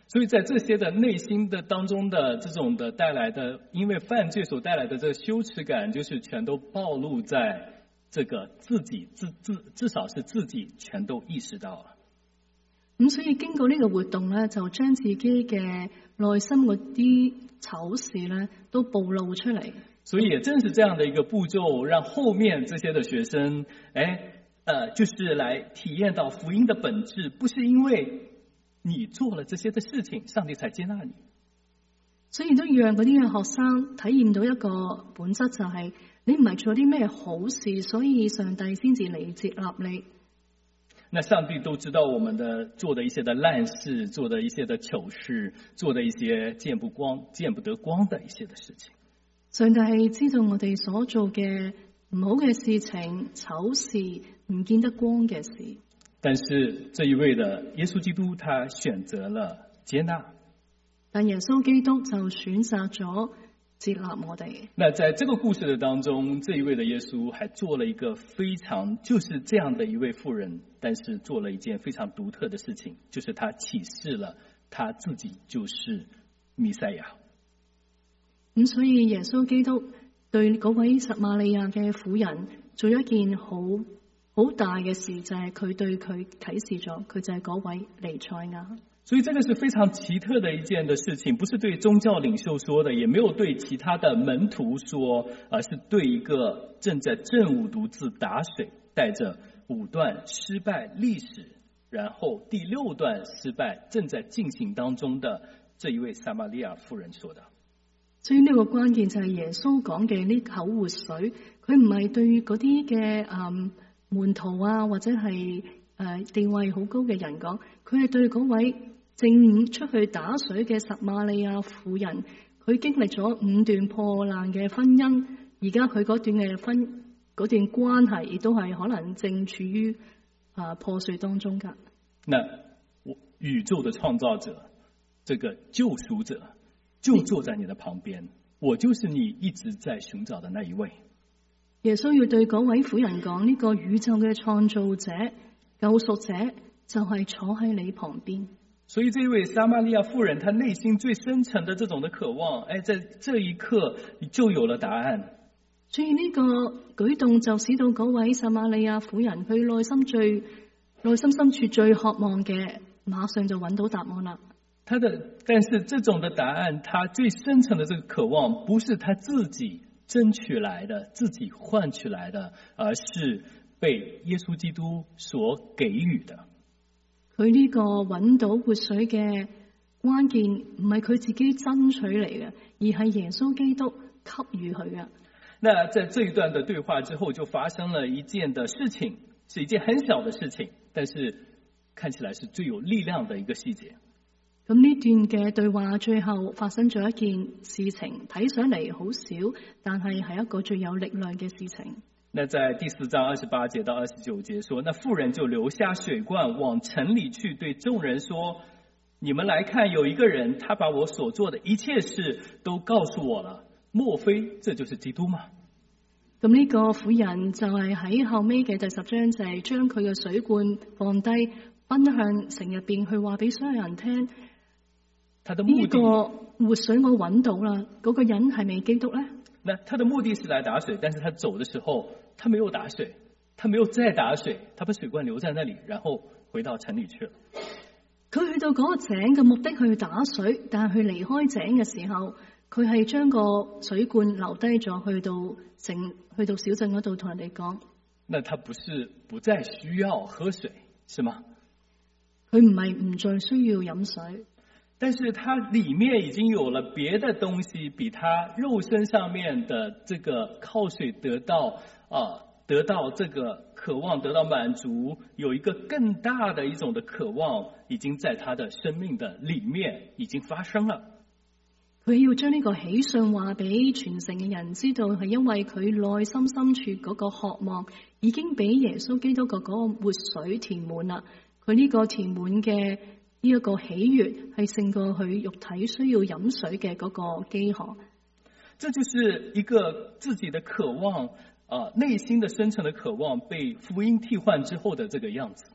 所以在这些的内心的当中的这种的带来的，因为犯罪所带来的这个羞耻感，就是全都暴露在这个自己自自至少是自己全都意識到了。 咁所以經過呢個活動咧，就將自己嘅內心嗰啲醜事咧都暴露出嚟。 所以也正是這樣的一個步驟，讓後面這些的學生，哎，呃，就是來體驗到福音的本質，不是因為你做了這些的事情，上帝才接納你。 所以都讓嗰啲嘅學生體驗到一個本質，就係你唔係做啲咩好事，所以上帝先至嚟接納你。 那上帝都知道我們的做的一些的爛事，做的一些的糗事，做的一些見不光、見不得光的一些的事情。 上帝係知道我哋所做嘅唔好嘅事情、醜事、唔見得光嘅事。 但是這一位的耶穌基督，他選擇了接納。 但耶穌基督就選擇咗接納我哋。 那在這個故事的當中，這一位的耶穌還做了一個非常就是這樣的一位婦人，但是做了一件非常獨特的事情，就是他啟示了他自己就是彌賽亞。 咁所以耶穌基督對嗰位撒瑪利亞嘅婦人做一件好好大嘅事，就係佢對佢啟示咗，佢就係嗰位彌賽亞。 所以這個是非常奇特的一件的事情，不是對宗教領袖說的，也沒有對其他的門徒說，而是對一個正在正午獨自打水，帶着五段失敗歷史，然後第六段失敗正在進行當中的這一位撒瑪利亞婦人說的。 所以呢個關鍵就係耶穌講嘅呢口活水，佢唔係對嗰啲嘅誒門徒啊，或者係誒、呃、地位好高嘅人講，佢係對嗰位正午出去打水嘅撒瑪利亞婦人，佢經歷咗五段破爛嘅婚姻，而家佢嗰段嘅婚嗰段關係，亦都係可能正處於啊、呃、破碎當中噶。 那宇宙的創造者，這個救贖者，就坐在你的旁邊，我就是你一直在尋找的那一位。 耶穌要對嗰位婦人講，呢、這個宇宙嘅創造者、救贖者就係坐喺你旁邊。 所以這位撒瑪利亞婦人，她內心最深層的這種的渴望，哎，在這一刻就有了答案。 所以呢個舉動就使到嗰位撒瑪利亞婦人，佢內心最內心深處最渴望嘅，馬上就揾到答案啦。 他的，但是這種的答案，他最深層的這個渴望，不是他自己爭取來的，自己換取來的，而是被耶穌基督所給予的。 佢呢個揾到活水嘅關鍵，唔係佢自己爭取嚟嘅，而係耶穌基督給予佢嘅。 那在這一段的對話之後，就發生了一件的事情，是一件很小的事情，但是看起來是最有力量的一個細節。 咁呢段嘅對話最後發生咗一件事情，睇上嚟好少，但係係一個最有力量嘅事情。 那在第四章二十八節到二十九節說，那婦人就留下水罐，往城裏去，對眾人說：你們來看，有一個人，他把我所做的一切事都告訴我了，莫非這就是基督嗎？ 咁呢個婦人就係喺後尾嘅第十章，就係將佢嘅水罐放低，奔向城入邊去話俾所有人聽。呢個活水我揾到啦，嗰個人係咪基督呢？ 那他的目的是來打水，但是他走的時候，他沒有打水，他沒有再打水，他把水罐留在那裡，然後回到城裡去了。 佢去到嗰個井嘅目的去打水，但係佢離開井嘅時候，佢係將個水罐留低咗，去到城，去到小鎮嗰度同人哋講。 那他不是不再需要喝水，是嗎？ 佢唔係唔再需要飲水。 但是它裡面已經有了別的東西，比它肉身上面的這個靠水得到啊、呃，得到這個渴望得到滿足，有一個更大的一種的渴望，已經在他的生命的裡面已經發生了。 佢要將呢個喜訊話俾全城嘅人知道，係因為佢內心深處嗰個渴望已經俾耶穌基督嘅嗰個活水填滿啦。佢呢個填滿嘅呢一個喜悅係勝過佢肉體需要飲水嘅嗰個飢渴。 這就是一個自己的渴望啊、呃，內心的深層的渴望被福音替換之後的這個樣子。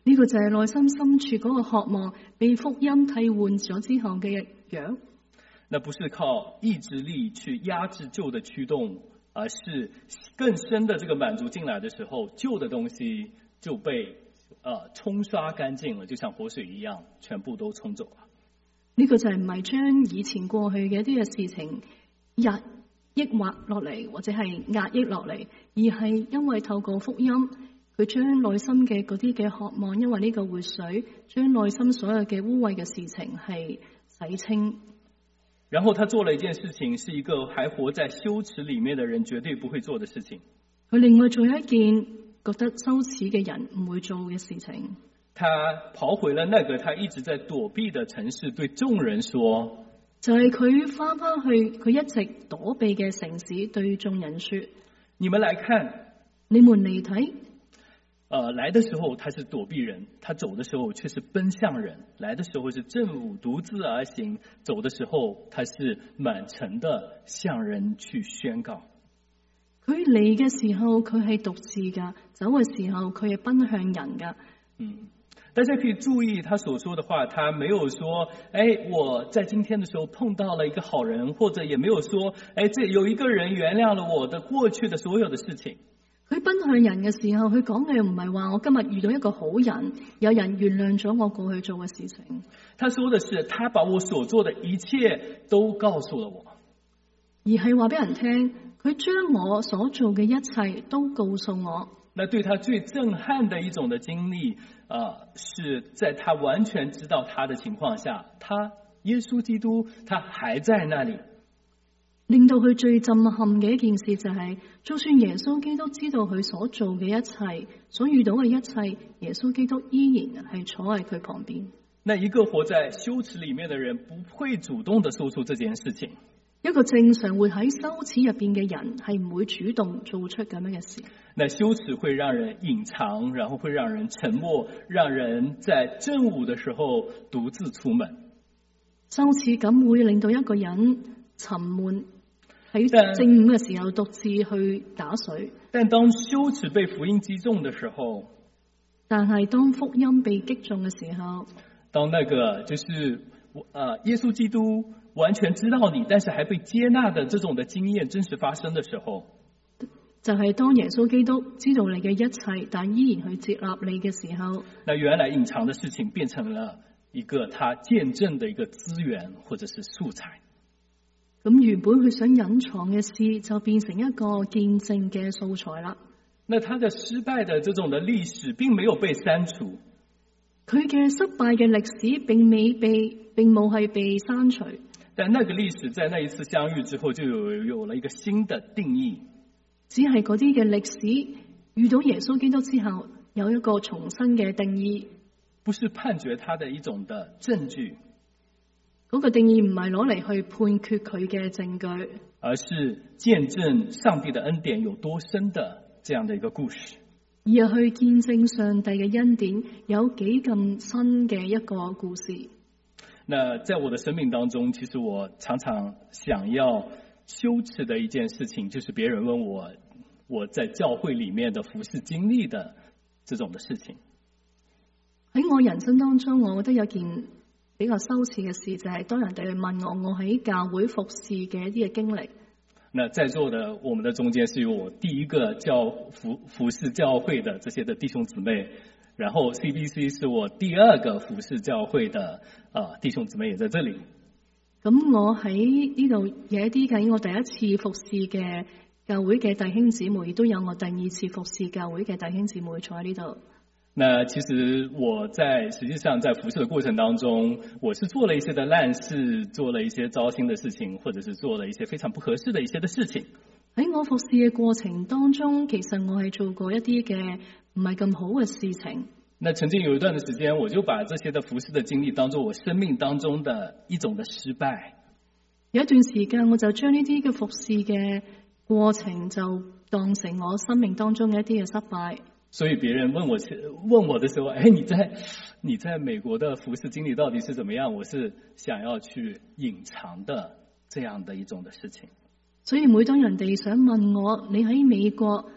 呢個就係內心深處嗰個渴望被福音替換咗之後嘅樣。 那不是靠意志力去壓制舊的驅動，而是更深的這個滿足進來的時候，舊的東西就被呃沖刷乾淨了，就像活水一樣，全部都沖走了。 呢個就係唔係將以前過去嘅一啲嘅事情壓抑壓落嚟，或者係壓抑落嚟，而係因為透過福音，佢將內心嘅嗰啲嘅渴望，因為呢個活水將內心所有嘅污穢嘅事情係洗清。 然後他做了一件事情，是一個還活在羞恥裏面的人絕對不會做的事情。 佢另外做一件覺得羞恥嘅人唔會做嘅事情。 他跑回了那個他一直在躲避的城市，對眾人說， 就係佢翻返去佢一直躲避嘅城市，對眾人說： 你們來看， 你們嚟睇。 呃，來的時候他是躲避人，他走的時候卻是奔向人。來的時候是正午獨自而行，走的時候他是滿城的向人去宣告。 佢嚟嘅時候佢係獨自噶，走嘅時候佢係奔向人噶。 嗯，大家可以注意他所說的話，他沒有說，哎，我在今天的時候碰到了一個好人，或者也沒有說，哎，這有一個人原諒了我的過去的所有的事情。 佢奔向人嘅時候，佢講嘅唔係話我今日遇到一個好人，有人原諒咗我過去做嘅事情。 他說的是，他把我所做的一切都告訴了我， 而係話俾人聽，佢將我所做嘅一切都告訴我。 那對他最震撼的一種的經歷，呃，是在他完全知道他的情況下，他耶穌基督他還在那裡。 令到佢最震撼嘅一件事就係，就算耶穌基督知道佢所做嘅一切，所遇到嘅一切，耶穌基督依然係坐喺佢旁邊。 那一個活在羞恥裡面的人，不會主動的說出這件事情。 一個正常活喺羞恥入邊嘅人，係唔會主動做出咁樣嘅事。 那羞恥會讓人隱藏，然後會讓人沉默，讓人在正午的時候獨自出門。 羞恥感會令到一個人沉悶，喺正午嘅時候獨自去打水。 但當羞恥被福音擊中的時候， 但係當福音被擊中嘅時候， 當那個就是呃耶穌基督完全知道你，但是還被接納的這種的經驗真實發生的時候， 就係當耶穌基督知道你嘅一切，但依然去接納你嘅時候， 那原來隱藏的事情變成了一個他見證的一個資源或者是素材。 咁原本佢想隱藏嘅事，就變成一個見證嘅素材啦。 那他的失敗的這種的歷史並沒有被刪除， 佢嘅失敗嘅歷史並未被，並冇係被刪除。 但那個歷史在那一次相遇之後，就有有了一個新的定義。 只係嗰啲嘅歷史遇到耶穌基督之後，有一個重新嘅定義， 不是判決他的一種的證據。 嗰個定義唔係攞嚟去判決佢嘅證據， 而是見證上帝的恩典有多深的這樣的一個故事， 而係去見證上帝嘅恩典有幾咁新嘅一個故事。 那在我的生命當中，其實我常常想要羞恥的一件事情，就是別人問我我在教會裡面的服事經歷的這種的事情。 喺我人生當中，我覺得有件比較羞恥嘅事，就係當人哋去問我我喺教會服事嘅一啲嘅經歷。 那在座的我們的中間是有我第一個教服服事教會的這些的弟兄姊妹，然後 C B C 是我第二個服事教會的啊弟兄姊妹也在這裡。 咁我喺呢度有一啲嘅我第一次服事嘅教會嘅弟兄姊妹，亦都有我第二次服事教會嘅弟兄姊妹坐喺呢度。 那其實我在實際上在服事的過程當中，我是做了一些的爛事，做了一些糟心的事情，或者是做了一些非常不合適的一些的事情。 喺我服事嘅過程當中，其實我係做過一啲嘅唔係咁好嘅事情。 那曾經有一段的時間，我就把這些的服事的經歷當做我生命當中的一種的失敗。 有一段時間，我就將呢啲嘅服事嘅過程就當成我生命當中嘅一啲嘅失敗。 所以別人問我問我的時候，哎，你在你在美國的服事經歷到底是怎麼樣？我是想要去隱藏的這樣的一種的事情。 所以每當人哋想問我你喺美國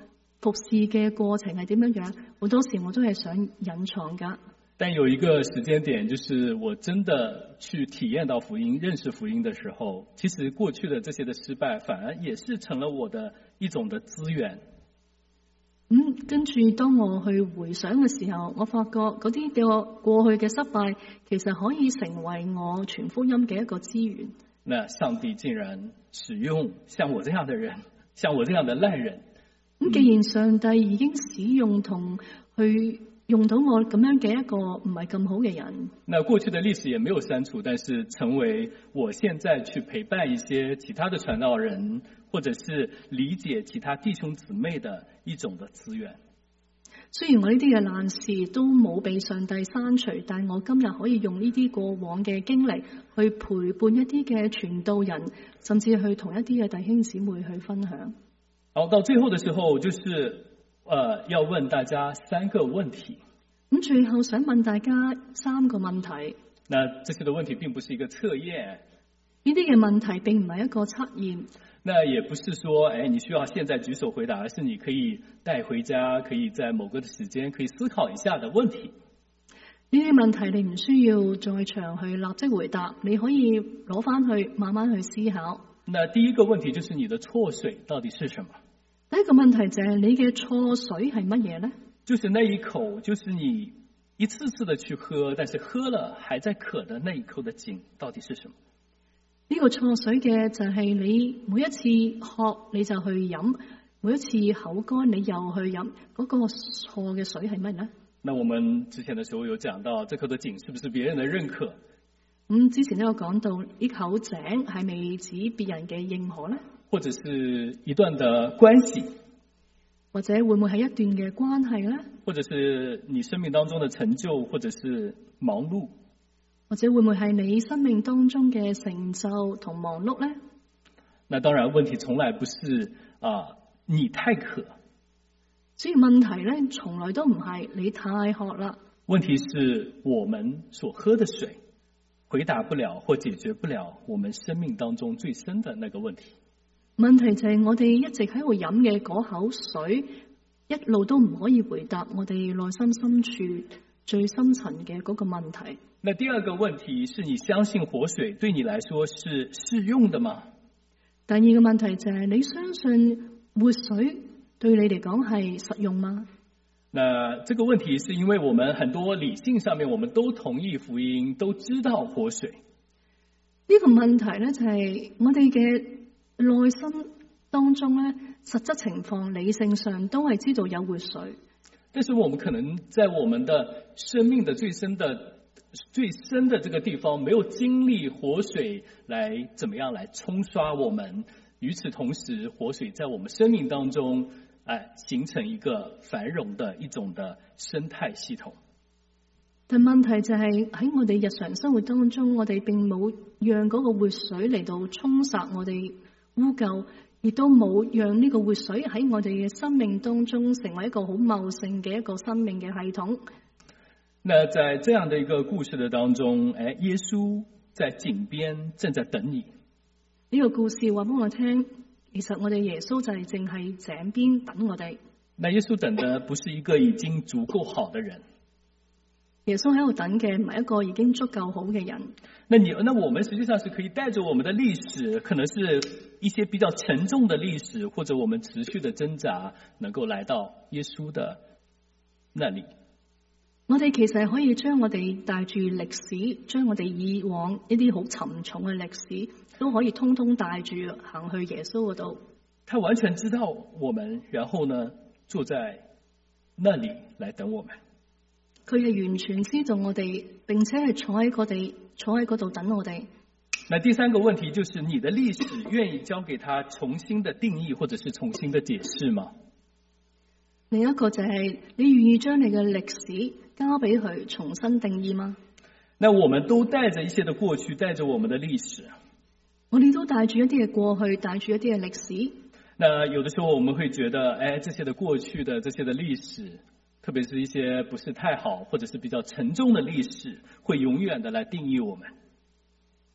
服侍嘅過程係點樣樣？好多時我都係想隱藏噶。 但有一個時間點，就是我真的去體驗到福音、認識福音的時候，其實過去的這些的失敗，反而也是成了我的一種的資源。 嗯，跟住當我去回想嘅時候，我發覺嗰啲嘅我過去嘅失敗，其實可以成為我傳福音嘅一個資源。 那上帝竟然使用像我這樣的人，像我這樣的爛人。 咁既然上帝已經使用同去用到我咁樣嘅一個唔係咁好嘅人， 那過去的歷史也沒有刪除，但是成為我現在去陪伴一些其他的傳道人，或者是理解其他弟兄姊妹的一種的資源。 雖然我呢啲嘅爛事都冇被上帝刪除，但我今日可以用呢啲過往嘅經歷去陪伴一啲嘅傳道人，甚至去同一啲嘅弟兄姊妹去分享。 好，到最後的時候，就是呃，要問大家三個問題。 咁最後想問大家三個問題。 那這些的問題並不是一個測驗。 呢啲嘅問題並唔係一個測驗。 那也不是說，哎，你需要現在舉手回答，而是你可以帶回家，可以在某個的時間可以思考一下的問題。 呢啲問題你唔需要在場去立即回答，你可以攞翻去慢慢去思考。 那第一個問題就是你的錯水到底是什麼？ 第一個問題就係你嘅錯水係乜嘢呢？ 就是那一口，就是你一次次的去喝，但是喝了還在渴的那一口的井到底是什麼？ 呢個錯水嘅就係你每一次喝你就去飲，每一次口乾你又去飲，嗰個錯嘅水係乜呢？ 那我們之前的時候有講到，這口的井是不是別人的認可？ 咁之前都有講到，呢口井係咪指別人嘅認可呢？ 或者是一段的關係， 或者會唔會係一段嘅關係呢？ 或者是你生命當中的成就，或者是忙碌， 或者會唔會係你生命當中嘅成就同忙碌呢？ 那當然問題從來不是啊、呃，你太渴。 所以問題咧，從來都唔係你太渴啦。 問題是我們所喝的水回答不了或解決不了我們生命當中最深的那個問題。 問題就係我哋一直喺度飲嘅嗰口水，一路都唔可以回答我哋內心深處最深層嘅嗰個問題。 那第二個問題是你相信活水對你來說是適用的嗎？ 第二個問題就係你相信活水對你嚟講係實用嗎？ 那這個問題是因為我們很多理性上面我們都同意福音，都知道活水。 呢個問題咧就係我哋嘅內心當中咧，實質情況理性上都係知道有活水， 但是我們可能在我們的生命的最深的最深的這個地方，沒有經歷活水來怎麼樣來沖刷我們。與此同時，活水在我們生命當中，哎，形成一個繁榮的一種的生態系統。 但問題就係喺我哋日常生活當中，我哋並冇讓嗰個活水嚟到沖刷我哋污垢，亦都冇讓呢個活水喺我哋嘅生命當中成為一個好茂盛嘅一個生命嘅系統。 那在這樣的一個故事的當中，哎，耶穌在井邊正在等你。 呢個故事話俾我聽，其實我哋耶穌就係淨係井邊等我哋。 那耶穌等的不是一個已經足夠好的人。 耶穌喺度等嘅唔係一個已經足夠好嘅人。 那你那我們實際上是可以帶着我們的歷史，可能是一些比較沉重的歷史，或者我們持續的掙扎，能夠來到耶穌的那裡。 我哋其實可以將我哋帶住歷史，將我哋以往一啲好沉重嘅歷史，都可以通通帶住行去耶穌嗰度。 他完全知道我們，然後呢，坐在那裡來等我們。 佢係完全知道我哋，並且係坐喺嗰地，坐喺嗰度等我哋。 那第三個問題就是，你的歷史願意交給他重新的定義，或者是重新的解釋嗎？ 另一個就係你願意將你嘅歷史交俾佢重新定義嗎？ 那我們都帶着一些的過去，帶着我們的歷史。 我哋都帶住一啲嘅過去，帶住一啲嘅歷史。 那有的時候我們會覺得，哎，這些的過去的這些的歷史，特別是一些不是太好或者是比較沉重的歷史，會永遠的來定義我們。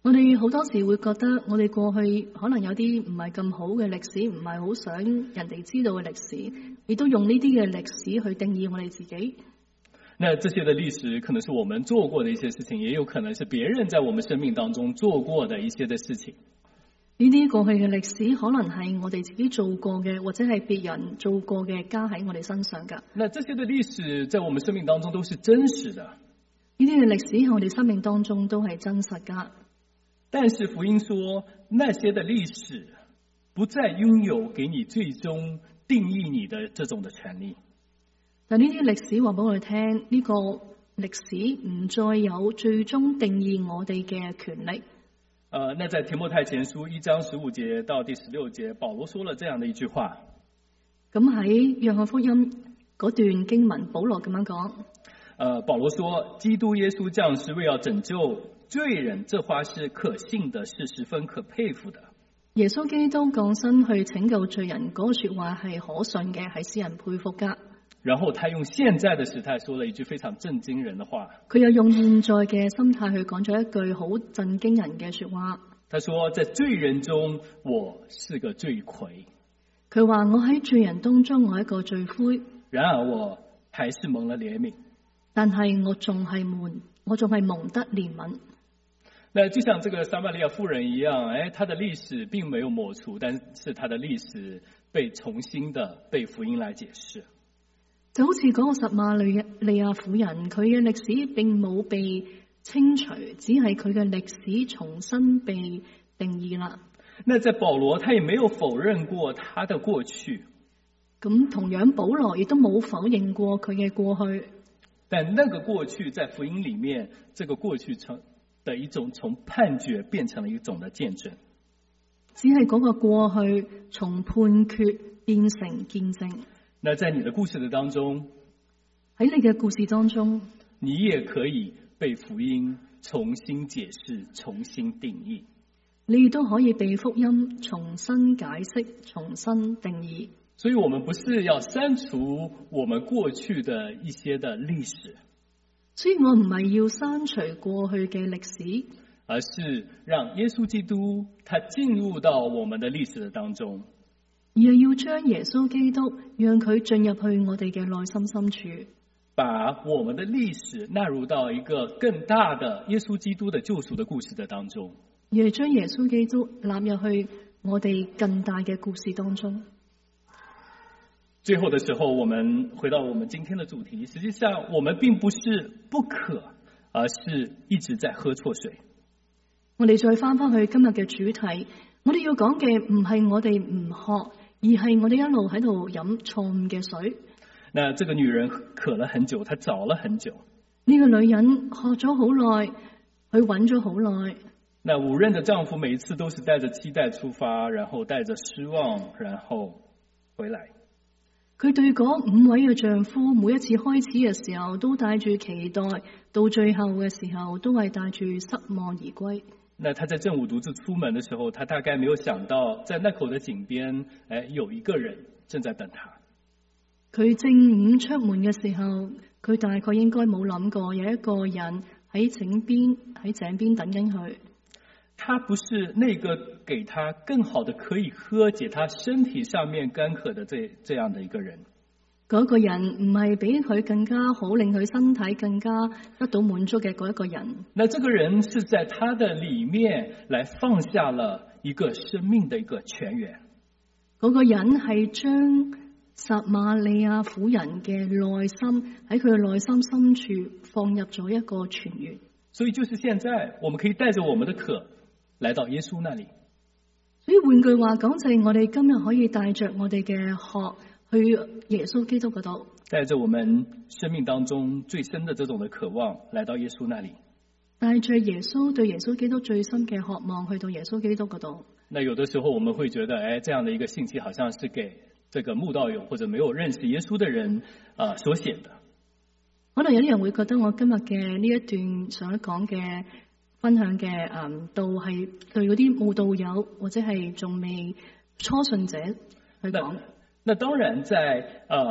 我哋好多時會覺得我哋過去可能有啲唔係咁好嘅歷史，唔係好想人哋知道嘅歷史，亦都用呢啲嘅歷史去定義我哋自己。 那這些的歷史可能是我們做過的一些事情，也有可能是別人在我們生命當中做過的一些的事情。 呢啲過去嘅歷史可能係我哋自己做過嘅，或者係別人做過嘅，加喺我哋身上噶。 那這些的歷史在我們生命當中都是真實的。 呢啲嘅歷史喺我哋生命當中都係真實噶。 但是福音說，那些的歷史不再擁有給你最終定義你的這種的權利。 但呢啲歷史話俾我哋聽，呢個歷史唔再有最終定義我哋嘅權利。 呃，那在提摩太前書一章十五節到第十六節，保羅說了這樣的一句話。 咁喺約翰福音嗰段經文，保羅咁樣講。 呃，保羅說，基督耶穌降世為要拯救罪人，這話是可信的，是十分可佩服的。 耶穌基督降生去拯救罪人，嗰個說話係可信嘅，係使人佩服噶。 然後他用現在的時態說了一句非常震驚人的話。 佢又用現在嘅心態去講咗一句好震驚人嘅說話。 他說，在罪人中我是個罪魁。 佢話我喺罪人當中我係一個罪魁， 然而我還是蒙了憐憫。 但係我仲係蒙，我仲係蒙得憐憫。 那就像這個撒瑪利亞婦人一樣，誒，她的歷史並沒有抹除，但是她的歷史被重新的被福音來解釋。 就好似嗰個撒瑪利亞婦人，佢嘅歷史並冇被清除，只係佢嘅歷史重新被定義啦。 那在保羅，他也沒有否認過他的過去。 咁同樣保羅亦都冇否認過佢嘅過去。 但那個過去在福音裏面，這個過去成的一種從判決變成了一種的見證。 只係嗰個過去從判決變成見證。 那在你的故事的當中， 喺你嘅故事當中， 你也可以被福音重新解釋、重新定義。 你亦都可以被福音重新解釋、重新定義。 所以我們不是要刪除我們過去的一些的歷史， 所以我唔係要刪除過去嘅歷史， 而是讓耶穌基督他進入到我們的歷史的當中。 而係要將耶穌基督讓佢進入去我哋嘅內心深處， 把我們的歷史納入到一個更大的耶穌基督的救贖的故事的當中， 而係將耶穌基督納入去我哋更大嘅故事當中。 最後的時候，我們回到我們今天的主題，實際上我們並不是不渴，而是一直在喝錯水。 我哋再翻翻去今日嘅主題，我哋要講嘅唔係我哋唔渴，而係我哋一路喺度飲錯誤嘅水。 那這個女人渴了很久，她找了很久。 呢個女人渴咗好耐，佢揾咗好耐。 那五任的丈夫每一次都是帶着期待出發，然後帶着失望，然後回來。 佢對嗰五位嘅丈夫，每一次開始嘅時候都帶住期待，到最後嘅時候都係帶住失望而歸。 那他在正午獨自出門的時候，他大概沒有想到，在那口的井邊，誒，有一個人正在等他。佢正午出門嘅時候，佢大概應該冇諗過有一個人喺井邊喺井邊等緊佢。 他不是那個給他更好的可以喝解他身體上面乾渴的這這樣的一個人。 嗰個人唔係比佢更加好，令佢身體更加得到滿足嘅嗰一個人。 那這個人是在他的裏面來放下了一個生命的一個泉源。 嗰個人係將撒瑪利亞婦人嘅內心喺佢嘅內心深處放入咗一個泉源。 所以就是現在，我們可以帶着我們的渴來到耶穌那裏。 所以換句話講，就係我哋今日可以帶着我哋嘅渴去耶穌基督嗰度， 帶着我們生命當中最深的這種的渴望來到耶穌那裏， 帶着耶穌對耶穌基督最深嘅渴望去到耶穌基督嗰度。 那有的時候我們會覺得，誒，這樣的一個信息好像是給這個慕道友或者沒有認識耶穌的人啊、呃、所寫的。 可能有啲人會覺得我今日嘅呢一段想講嘅分享嘅誒道係對嗰啲慕道友或者係仲未初信者去講。 那當然在，在呃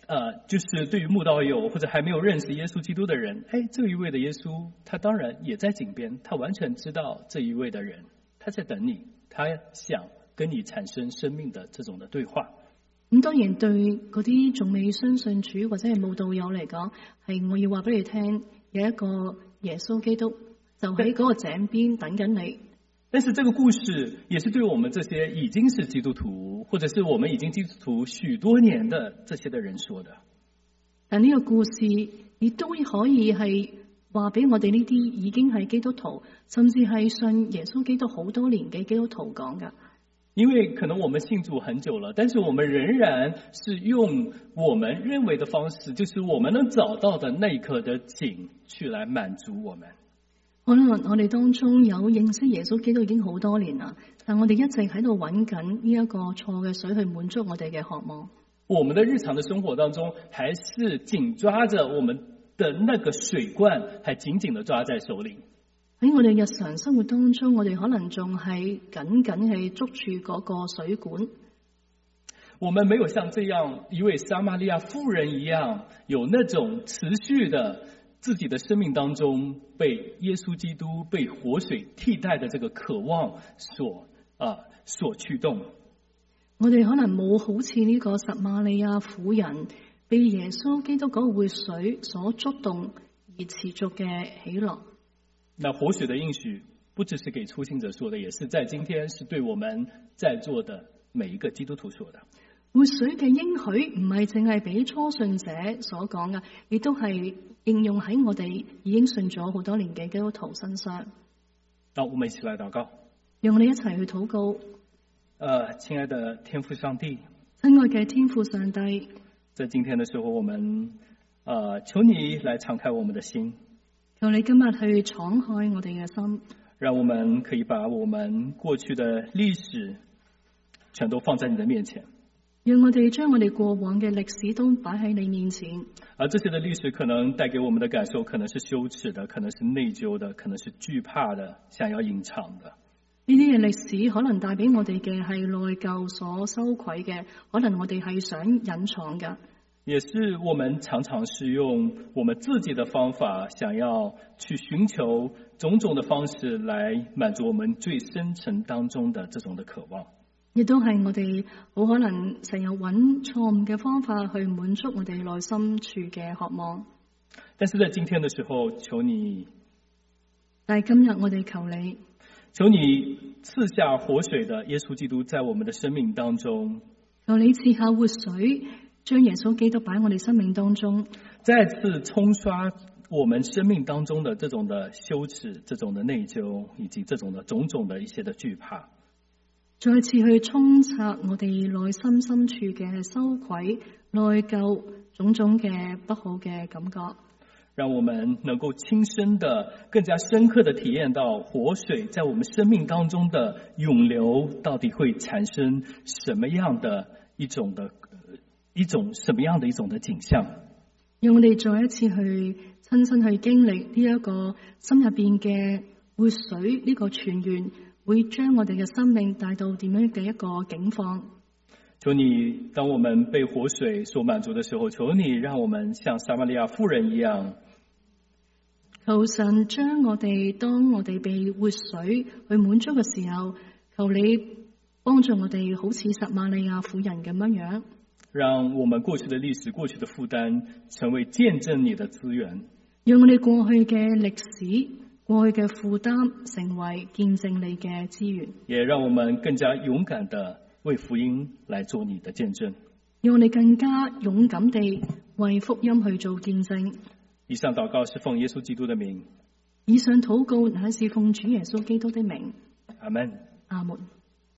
呃，就是对于慕道友或者还没有认识耶稣基督的人，哎，这一位的耶穌，他當然也在井邊，他完全知道這一位的人，他在等你，他想跟你產生生命的這種的對話。 咁當然對嗰啲仲未相信主或者係慕道友嚟講，係我要話俾你聽，有一個耶穌基督就喺嗰個井邊等緊你。 但是這個故事也是對我們這些已經是基督徒，或者是我們已經基督徒許多年的這些的人說的。 但呢個故事亦都可以係話俾我哋呢啲已經係基督徒，甚至係信耶穌基督好多年嘅基督徒講㗎。 因為可能我們信主很久了，但是我們仍然是用我們認為的方式，就是我們能找到的那一刻的井去來滿足我們。 可能我哋當中有認識耶穌基督已經好多年啦，但我哋一直喺度揾緊呢一個錯嘅水去滿足我哋嘅渴望。 我們的日常的生活當中，還是緊抓着我們的那個水罐，還緊緊地抓在手裏。 喺我哋日常生活當中，我哋可能仲係緊緊係捉住嗰個水管。 我們沒有像這樣一位撒瑪利亞婦人一樣，有那種持續的自己的生命當中被耶穌基督被活水替代的這個渴望所啊、呃、所驅動。 我哋可能冇好似呢個撒瑪利亞婦人被耶穌基督嗰個活水所觸動而持續嘅喜樂。 那活水的應許不只是給初信者說的，也是在今天是對我們在座的每一個基督徒說的。 活水嘅應許唔係淨係俾初信者所講嘅，亦都係應用喺我哋已經信咗好多年嘅基督徒身上。 那我們一起來禱告， 讓我哋一齊去禱告。 呃，親愛的天父上帝， 親愛嘅天父上帝， 在今天的時候，我們呃求你來敞開我們的心， 求你今日去敞開我哋嘅心， 讓我們可以把我們過去的歷史全都放在你的面前。 讓我哋將我哋過往嘅歷史都擺喺你面前。 而這些的歷史可能帶給我們的感受，可能是羞恥的，可能是內疚的，可能是懼怕的，想要隱藏的。 呢啲嘅歷史可能帶俾我哋嘅係內疚所羞愧嘅，可能我哋係想隱藏嘅。 也是我們常常是用我們自己的方法，想要去尋求種種的方式來滿足我們最深層當中的這種的渴望。 亦都係我哋好可能成日揾錯誤嘅方法去滿足我哋內心處嘅渴望。 但是在今天的時候，求你， 但係今日我哋求你， 求你賜下活水的耶穌基督在我們的生命當中， 求你賜下活水，將耶穌基督擺喺我哋生命當中， 再次沖刷我們生命當中的這種的羞恥、這種的內疚，以及這種的種種的一些的懼怕。 再次去沖刷我哋內心深處嘅羞愧、內疚、種種嘅不好嘅感覺， 讓我們能夠親身的、更加深刻的體驗到活水在我們生命當中的湧流，到底會產生什麼樣的一種的、一種什麼樣的一種的景象。 讓我哋再一次去親身去經歷呢一個心入邊嘅活水呢個泉源，會將我哋嘅生命帶到點樣嘅一個境況。 求你，當我們被活水所滿足的時候，求你讓我們像撒瑪利亞婦人一樣。 求神將我哋當我哋被活水去滿足嘅時候，求你幫助我哋好似撒瑪利亞婦人咁樣樣， 讓我們過去的歷史、過去的負擔成為見證你的資源， 讓我哋過去嘅歷史、過去嘅負擔成為見證你嘅資源， 也讓我們更加勇敢地為福音來做你的見證， 讓我哋更加勇敢地為福音去做見證。 以上禱告是奉耶穌基督的名。 以上禱告乃是奉主耶穌基督的名。 阿門。 阿門。